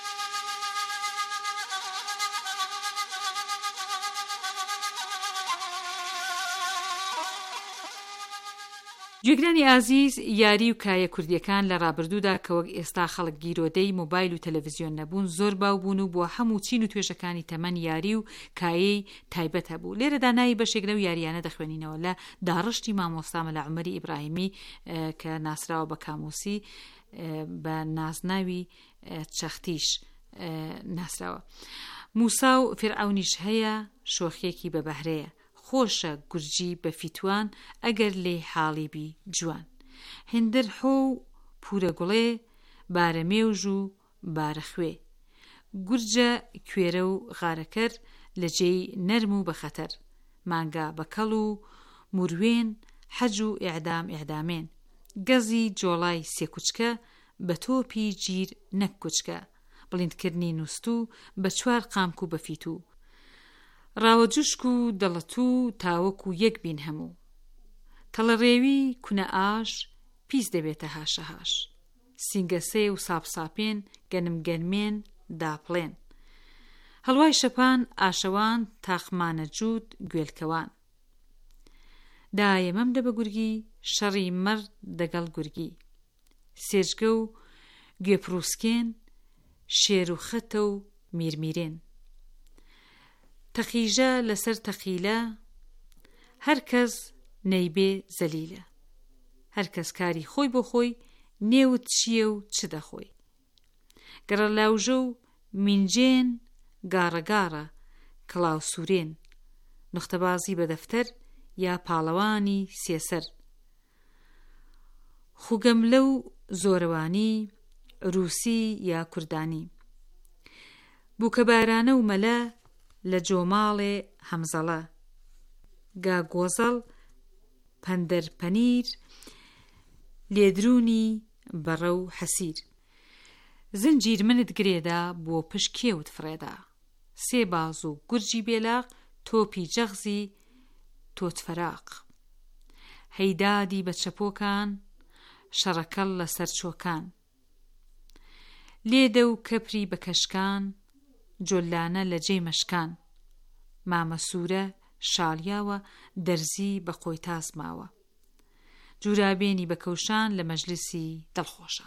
گوێگرانی ئازیز، یاری و کایە کوردیەکان لە ڕابردوودا کە وەک ئێستا خەڵک گیرۆدەی مۆبایل و تەلەڤیزیۆن نەبوون زۆر باو بوون و بۆ هەموو چین و توێژەکانی تەمەن یاری و کایەی تایبەت هەبوو. لێرەدا ناوی بەشێک لەو یاریانە دەخوێنینەوە لە داڕشتی مامۆستا مەلا عومەری ئیبراهیمی کە ناسراوە بە کاموسی بە نازناوی چەختیش ناسراوە. موسا و فیرعەونیش هەیە، شۆخێکی بە بەهرەیە، خۆشە گورجی بە فیتوان ئەگەر لێ حاڵی بی جوان. هێندر حۆ و پورە گوڵێ، بارەمێوژ و بارەخوێ، گورجە کوێرە و غارەکەر، لە جێی نەرم و بەخەتەر، مانگا بەکەڵ و موروێن، حەج و ئیعدام ئیعدامێن، گەزی جۆڵای سێکوچکە، بە تۆپی گیر نەک کوچکە، بڵیندکردنی نووستوو بە چوار قامک و بەفیتوو، ڕاوە جوشک و دەڵەت و تاوەک و یەک بین هەموو، تەڵەڕێوی کونە ئاش، پیس دەبێتە هاشەهاش، سینگەسێ و ساپساپێن، گەنم گەنمێن داپڵێن، هەڵوای شەپان ئاشەوان، تاقمانە جوود گوێلکەوان، دایەمەم دە بە گورگی، شەڕی مەرد دەگەڵ گورگی، سێجگە و گوێپڕووسکێن، شێر و خەتە و میرمیرێن، تەقیژە لەسەر تەقیلە، هەر کەس نەیبێ زەلیلە، هەر کەس کاری خۆی بۆ خۆی، نێوت چییە و چ دەخۆی، گەڕەلاوژە و مینجێن، گاڕەگاڕە، کڵاو سوورێن، نوختەبازی بە دەفتەر یا پاڵەوانی سێسەر، خوگەملە و زۆرەوانی، رووسی یا کوردانی، بووکەبارانە و مەلە، لە جۆماڵێ هەمزەڵە، گاگۆزەڵ، پەندەرپەنیر، لێدرونی بەڕە و حەسیر، زنجیر منت گرێدا بۆ پشت کێوت فڕێدا، سێ باز و گورجی بێلاق تۆپی جەغزی تۆتفەراق هەیدادی بە چەپۆکان شەڕەکەڵ لە سەرچۆکان لێدە و کەپری بە کەشکان جۆلانە لە جێی مەشکان مامە سوورە شاڵیاوە دەرزی بە خۆی تاسماوە جورابێنی بە کەوشان لە مەجلیسی دڵخۆشان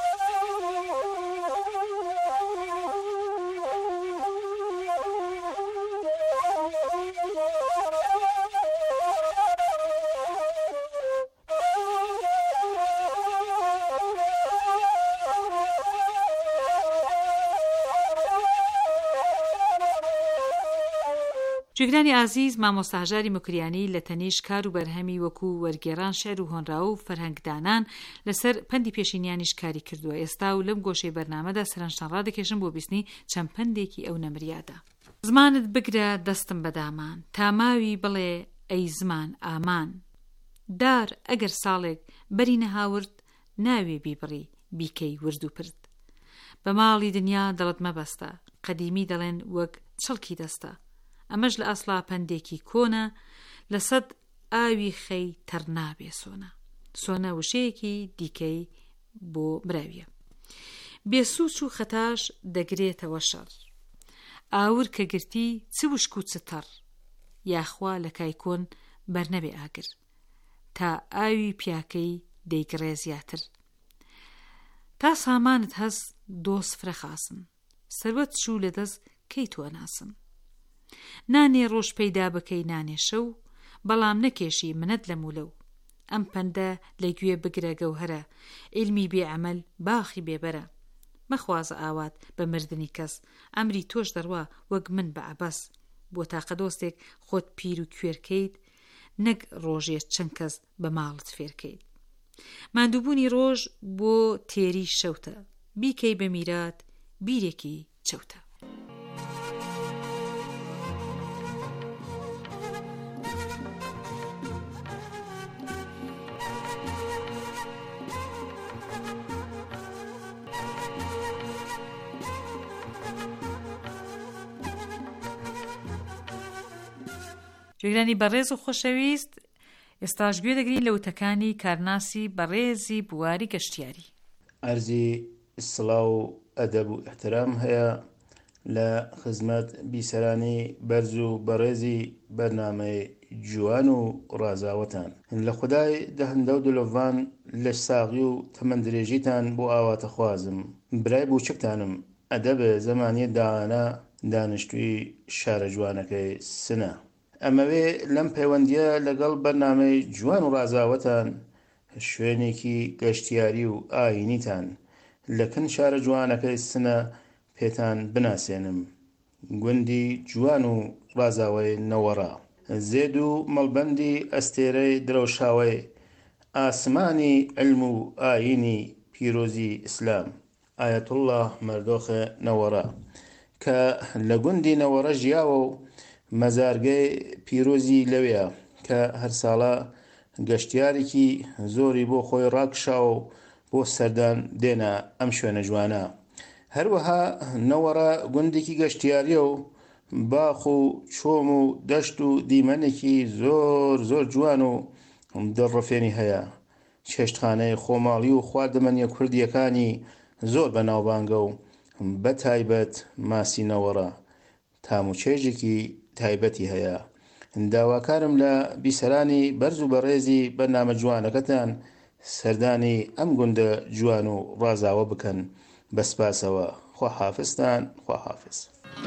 جێگرانی ئازیز مامۆستاژاری مکریانی لە تەنیش کار و بەرهەمی وەکو وەرگێڕان شێر و هۆنراو و فەرهەنگدانان لەسەر پەندی پێشینیانیش کاری کردووە. ئێستا و لەم گۆشەی بەرنامەدا سەرنجشان ڕادەکێشم بۆ بیستنی چەند پەندێکی ئەو نەمریادا. زمانت بگرە دەستم بەدامان تا ماوی بڵێ ئەی زمان ئامان دار ئەگەر ساڵێک بەری نەهاورد ناوێ بیبڕی بیکەی ورد و پرد بە ماڵی دنیا دڵت مەبەستە قەدیمی دەڵێن وەک چڵکی دەستە ئەمەش لە ئەسڵا پەندێکی کۆنە لە سەد ئاوی خەی تەرنابێ سۆنە سۆنە وشەیەکی دیکەی بۆ براویە بێسوچ و خەتاش دەگرێتەوە شەڕ ئاور کە گرتی چ وشک و چتەڕ یاخوا لە کایکۆن بەرنەبێ ئاگر تا ئاوی پیاکەی دەیگڕێ زیاتر تا سامانت هەست دۆست فرەخاسن سەروەت چوو لە دەست کەی تۆ ناسن نانێ ڕۆژ پەیدا بکەی نانێ شەو بەڵام نەکێشی منەت لە مولەو ئەم پەندە لەگوێ بگرە گەوهرە ئیلمی بێعەمەل باخی بێبەرە مەخوازە ئاوات بە مردنی کەس ئەمری تۆش دەڕوا وەک من بە عەبەس بۆ تاقە دۆستێک خۆت پیر و کوێرکەیت نەک ڕۆژێت چەند کەس بە ماڵت فێرکەیت ماندووبوونی ڕۆژ بۆ تێری شەوتە بیکەی بە میرات بیرێکی چەوتە. جێگرانی بەڕێز و خۆشەویست ئێستاش گوێ دەگرین لە وتەکانی کارناسی بەڕێزی بواری گەشتیاری. ئەرزی سڵاو و ئەدەب و احترام هەیە لە خزمەت بیسەرانی بەرز و بەڕێزی بەرنامەی جوان و ڕازاوەتان لە خودای دەهەندە و دلۆڤان لە ساغی و تەمەندرێژیتان بۆ ئاواتە خوازم برای بوچکتانم ئەدەبە زەمانیە دانا دانیشتووی شارە جوانەکەی سنە ئەمەوێ لەم پەیوەندیە لەگەڵ بەرنامەی جوان و ڕازاوەتان شوێنێکی گەشتیاری و ئاینیتان لەکن شارە جوانەکەی سنە پێتان بناسێنم گوندی جوان و ڕازاوەی نەوەڕا زێد و مەڵبەندی ئەستێرەی درەوشاوەی ئاسمانی علم و ئاینی پیرۆزی ئیسلام ئایەتوڵڵاه مەردۆخە نەوەڕا کە لە گوندی نەوەڕە ژیاوە و مەزارگەی پیرۆزی لەوەیە کە هەر ساڵە گەشتیارێکی زۆری بۆ خۆی ڕاکشاو و بۆ سەردان دێنە ئەم شوێنە جوانە. هەروەها نەوەڕە گوندێکی گەشتیاریە و باخ و چۆم و دەشت و دیمەنێکی زۆر زۆر جوان و دڵڕەفێنی هەیە. چێشتخانەی خۆماڵی و خواردەمەنیە کوردیەکانی زۆر بەناوبانگە و بە تایبەت ماسی نەوەڕە تاموچێژێکی تایبەتی هەیە. داواکارم لە بیسەرانی بەرز و بەڕێزی بەرنامە جوانەکەتان سەردانی ئەم گوندە جوان و ڕازاوە بکەن بەسپاسەوە. خواحافظتان خواحافظ.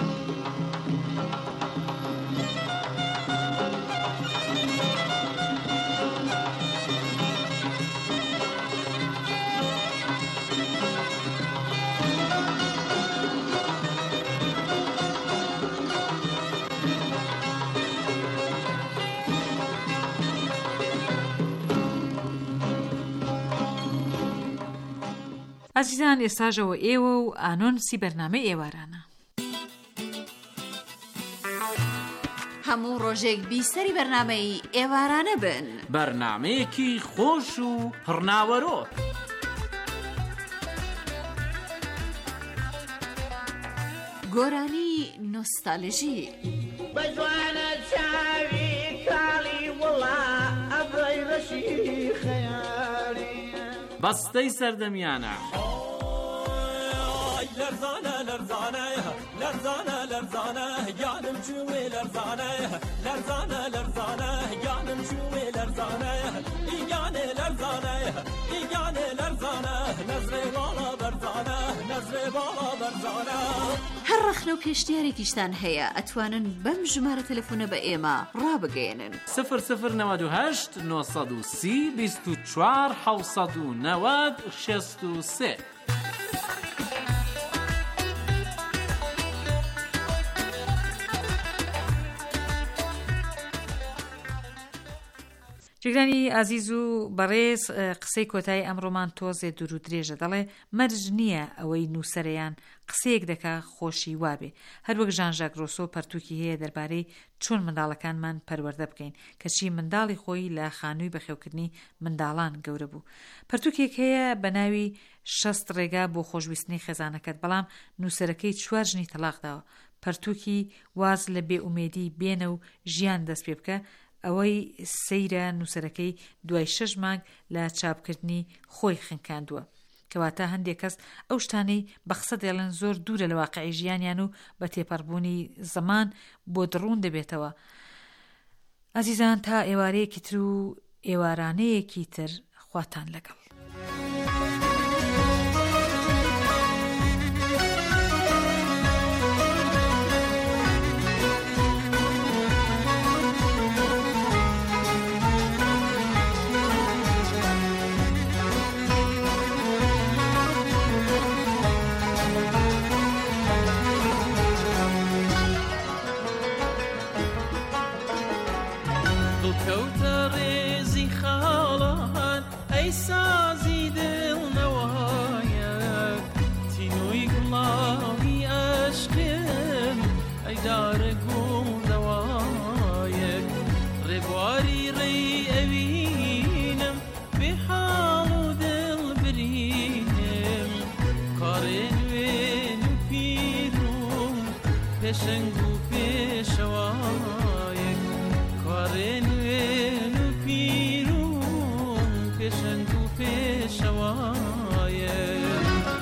ئازیزان ئێستاژەوە ئێوە و ئانۆنسی بەرنامەی ئێوارانە. هەموو ڕۆژێک بیسەری بەرنامەی ئێوارانە بن بەرنامەیەکی خۆش و پڕناوەرۆ گۆرانی نۆستالژی بەجوانە چاوی کاڵی وڵا ئەبڕی ڕەشی خەیاڵی بەستەی سەردەمیانە لرزانه لرزانه لرزانه لرزانه گانم چوی لرزانه لرزانه لرزانه گانم چوی لرزانه ایگانه لرزانه ایگانه لرزانه نظر بالا برزانه نظر بالا برزانه هەر ڕەخنە و پێشنیارێکیشتان هەیە ئەتوانن بەم ژمارە تەلەفۆنە بە ئێمە ڕابگەێنن سفر سفر نود و هشت نۆسەد و سی بیست و چوار حەوسەد و نەوەد شەست و سێ. جگرانی ئازیز و بەڕێز قسەی کۆتایی ئەمڕۆمان تۆزێ دوور و درێژە دەڵێ مەرج نییە ئەوەی نووسەرەیان قسەیەک دەکا خۆشی وابێ هەروەک ژان ژاک ڕۆسۆ پەرتووکی هەیە دەربارەی چۆن منداڵەکانمان پەروەردە بکەین کەچی منداڵی خۆی لە خانووی بەخێوکردنی منداڵان گەورە بوو پەرتووکێک هەیە بە ناوی شەست ڕێگا بۆ خۆشویستنی خێزانەکەت بەڵام نووسەرەکەی چوار ژنی تەلاقداوە پەرتووکی واز لە بێئومێدی بێنە و ژیان دەست پێ بکە ئەوەی سەیرە نووسەرەکەی دوای شەش مانگ لە چاپکردنی خۆی خنکاندووە کەواتە هەندێک کەس ئەو شتانەی بە قسە دێڵن زۆر دوورە لە واقعی ژیانیان و بە تێپەڕبوونی زەمان بۆ دڕوون دەبێتەوە. ئازیزان تا ئێوارەیەکی تر و ئێوارانەیەکی تر خواتان لەگەڵ. کەوتە ڕێزی خاڵان ئەی سازی دڵنەوایەک تینۆی گوڵاوی عەشقم ئەی دارە گوڵدەوایەک ڕێبواری ڕێی ئەوینم بێ حاڵ و دڵ برینم کارێ نوێن و پیرۆم پێشەنگ و پێشەوایەک کارێ نوێن و پیرۆم پێشەنگ و پێشەوایەک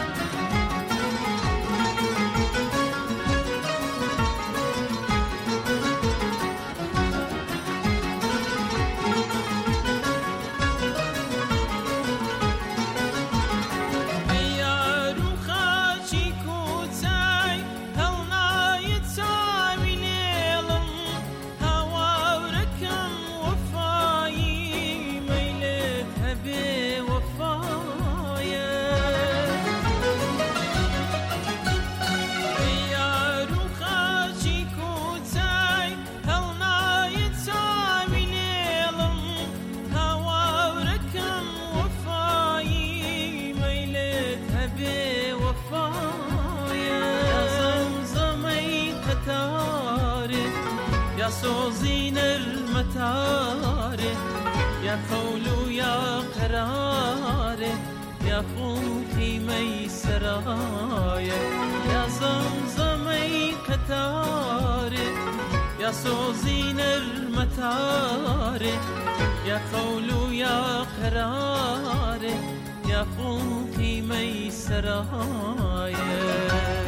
يا صوزين المتاري يا خولو يا قراري يا خوكي ميسرايا يا زمزمي قتاري يا صوزين المتاري يا خولو يا قراري يا خوكي ميسرايا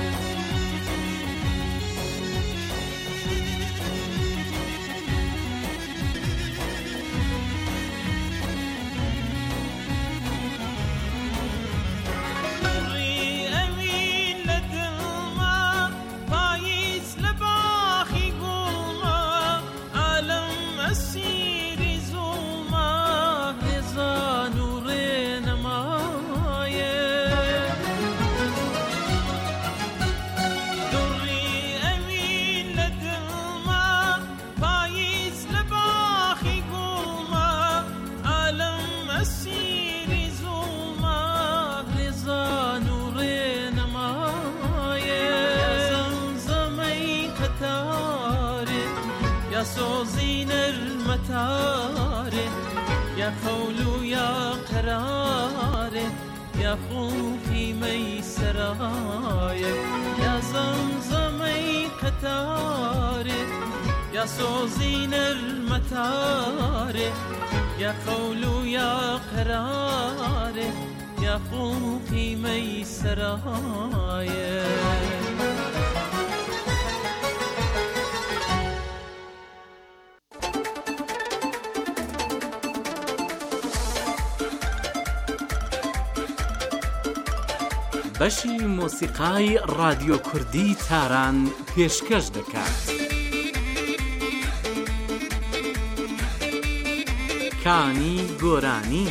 يا صوزين المتاري يا خولو يا قراري يا يا خوفي ميسرايك يا زمزمي قتارك يا سوزين المتارك يا قول يا قرارك يا خوفي ميسرايك بەشی مۆسیقای رادیۆ کوردی تاران پێشکەش دەکات. کانی گۆرانی.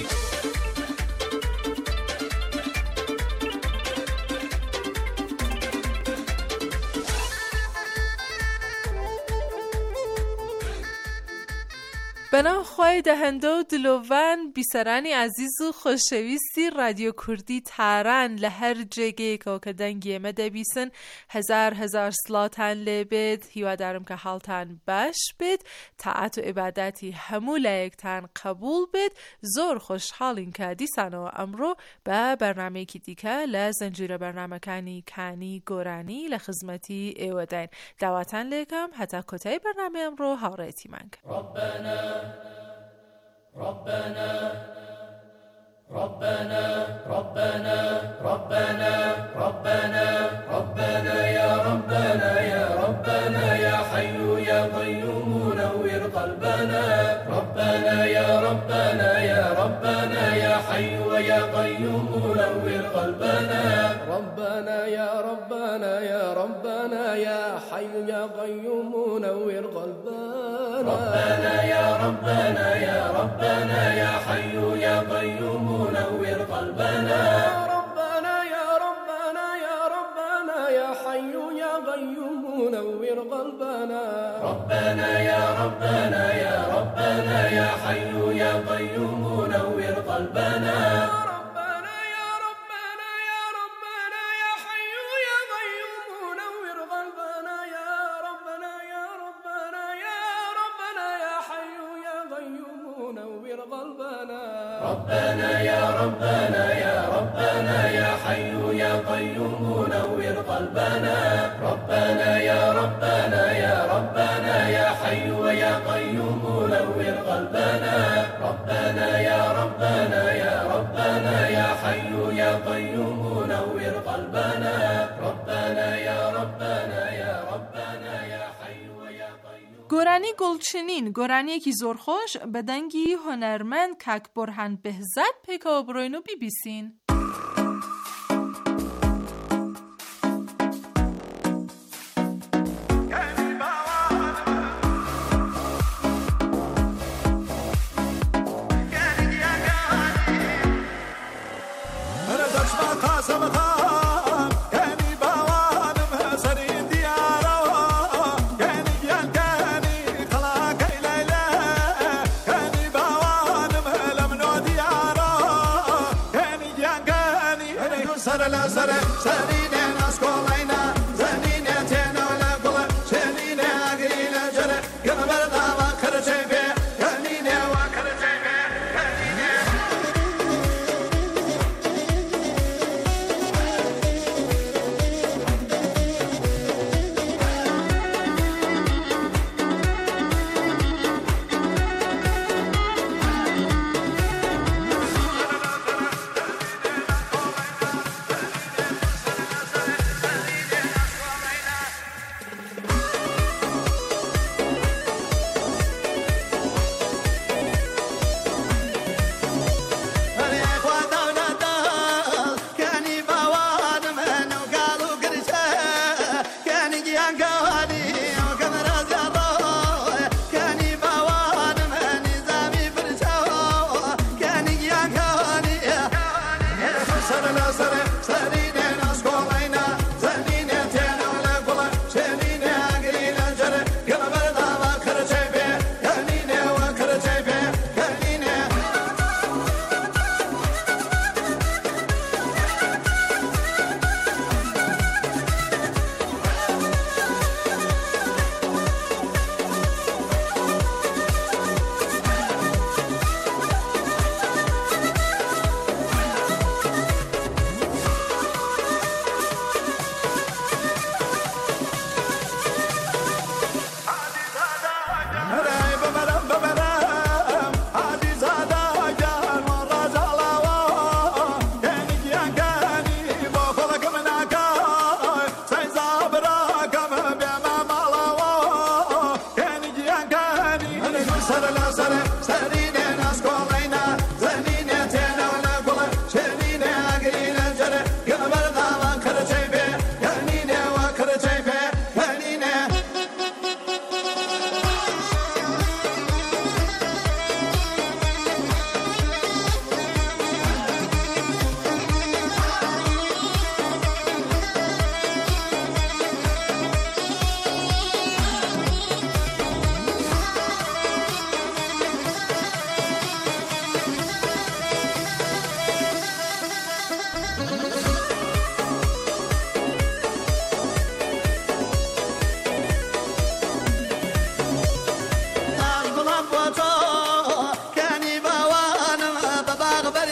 بەناو خوای دەهەندە و دلۆڤان بیسەرانی عەزیز و خۆشەویستی رادیۆ کوردی تاران لە هەر جێگەیەکەوە کە دەنگی ئێمە دەبیسن هەزار هەزار سڵاتان لێ بێت. هیوادارم کە حاڵتان باش بێت، تاعات و عیباداتی هەموو لایەکتان قبول بێت. زۆر خۆشحاڵین کە دیسانەوە ئەمڕۆ بە بەرنامەیەکی دیکە لە زەنجیرە بەرنامەکانی کانی گۆرانی لە خزمەتی ئێوەداین. داواتان لێکەم هەتا کۆتایی بەرنامەی ئەمڕۆ هاوڕێتیمان کە. ربنا ربنا ربنا ربنا ربنا ربنا يا ربنا يا ربنا يا حي يا قيوم نور قلبنا ربنا يا ربنا يا ربنا يا حي يا قيوم نور قلبنا ربنا يا ربنا يا ربنا يا حي يا قيوم نور قلبنا ربنا يا ربنا يا ربنا يا حي يا قيوم نور قلبنا ربنا يا ربنا يا ربنا يا حي يا قيوم نور قلبنا ربنا يا ربنا يا ربنا يا حي يا قيوم نور قلبنا ربنا يا ربنا يا ربنا يا حي يا قيوم نور قلبنا يا ربنا يا ربنا يا ربنا يا حي يا قيوم نور قلبنا ربنا يا ربنا يا ربنا يا حي يا قيوم نور قلبنا ربنا يا ربنا يا ربنا يا حي يا قيوم نور قلبنا ربنا يا ربنا يا ربنا يا حي يا قيوم نور قلبنا ربنا يا ربنا يا ربنا يا حي يا قيوم. گۆرانی گوڵچنین گۆرانیەکی زۆر خۆش بە دەنگی هۆنەرمەند کاک بۆرهان بەهزاد پێکەوە بڕۆین و بیبیسین.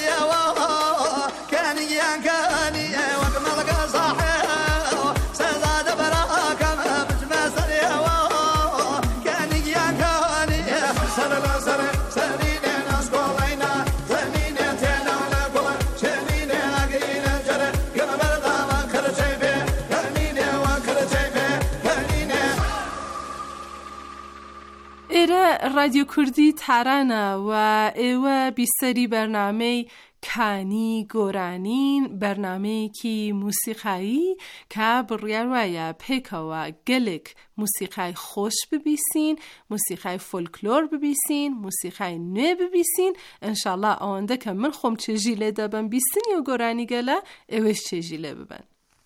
رادیو کوردی تارانە و ئێوە بیسەری بەرنامەی کانی گۆرانین، بەرنامەیەکی موسیقایی کە بڕیار وایە پێکەوە گەلێک موسیقای خۆش ببیسین، موسیقای فۆلکلۆر ببیسین، موسیقای نوێ ببیسین. ئینشاڵڵا ئەوەندە کە من خۆم چێژی لێ دەبم بیستنی و گۆرانی گەلە، ئێوەش چێژی لێ ببن.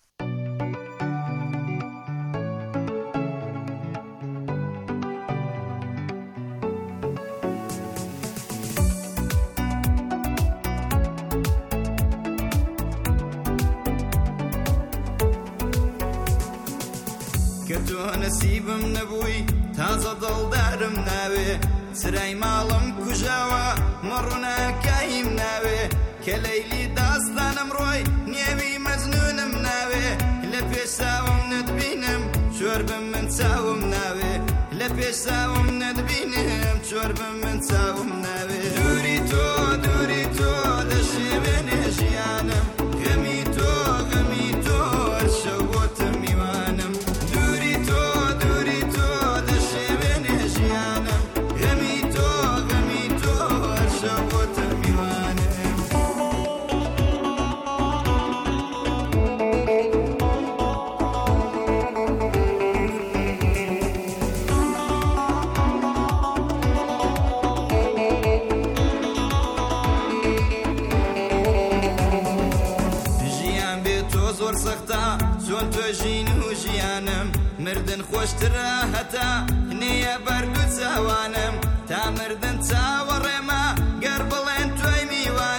نسیبم نەبووی تازە دڵدارم ناوێ، سرای ماڵم کوژاوە مەڕوونەکەیم ناوێ، کە لەیلی داستانم ڕۆی نێوی مەجنونم ناوێ، لە پێش چاوم نەتبینم چۆر بم من چاوم ناوێ، لە پێش چاوم نەتبینم چۆر بم من چاوم ناوێ. دووری تۆ دووری تۆ لە شێوێنێ ژیانم، غەمی تۆ غەمی تۆ شەوۆتم میوانم. چۆن توێژین و ژیانم، مردن خۆشترە هەتا نییە بەرگ و چاوانم، تا مردن چاوە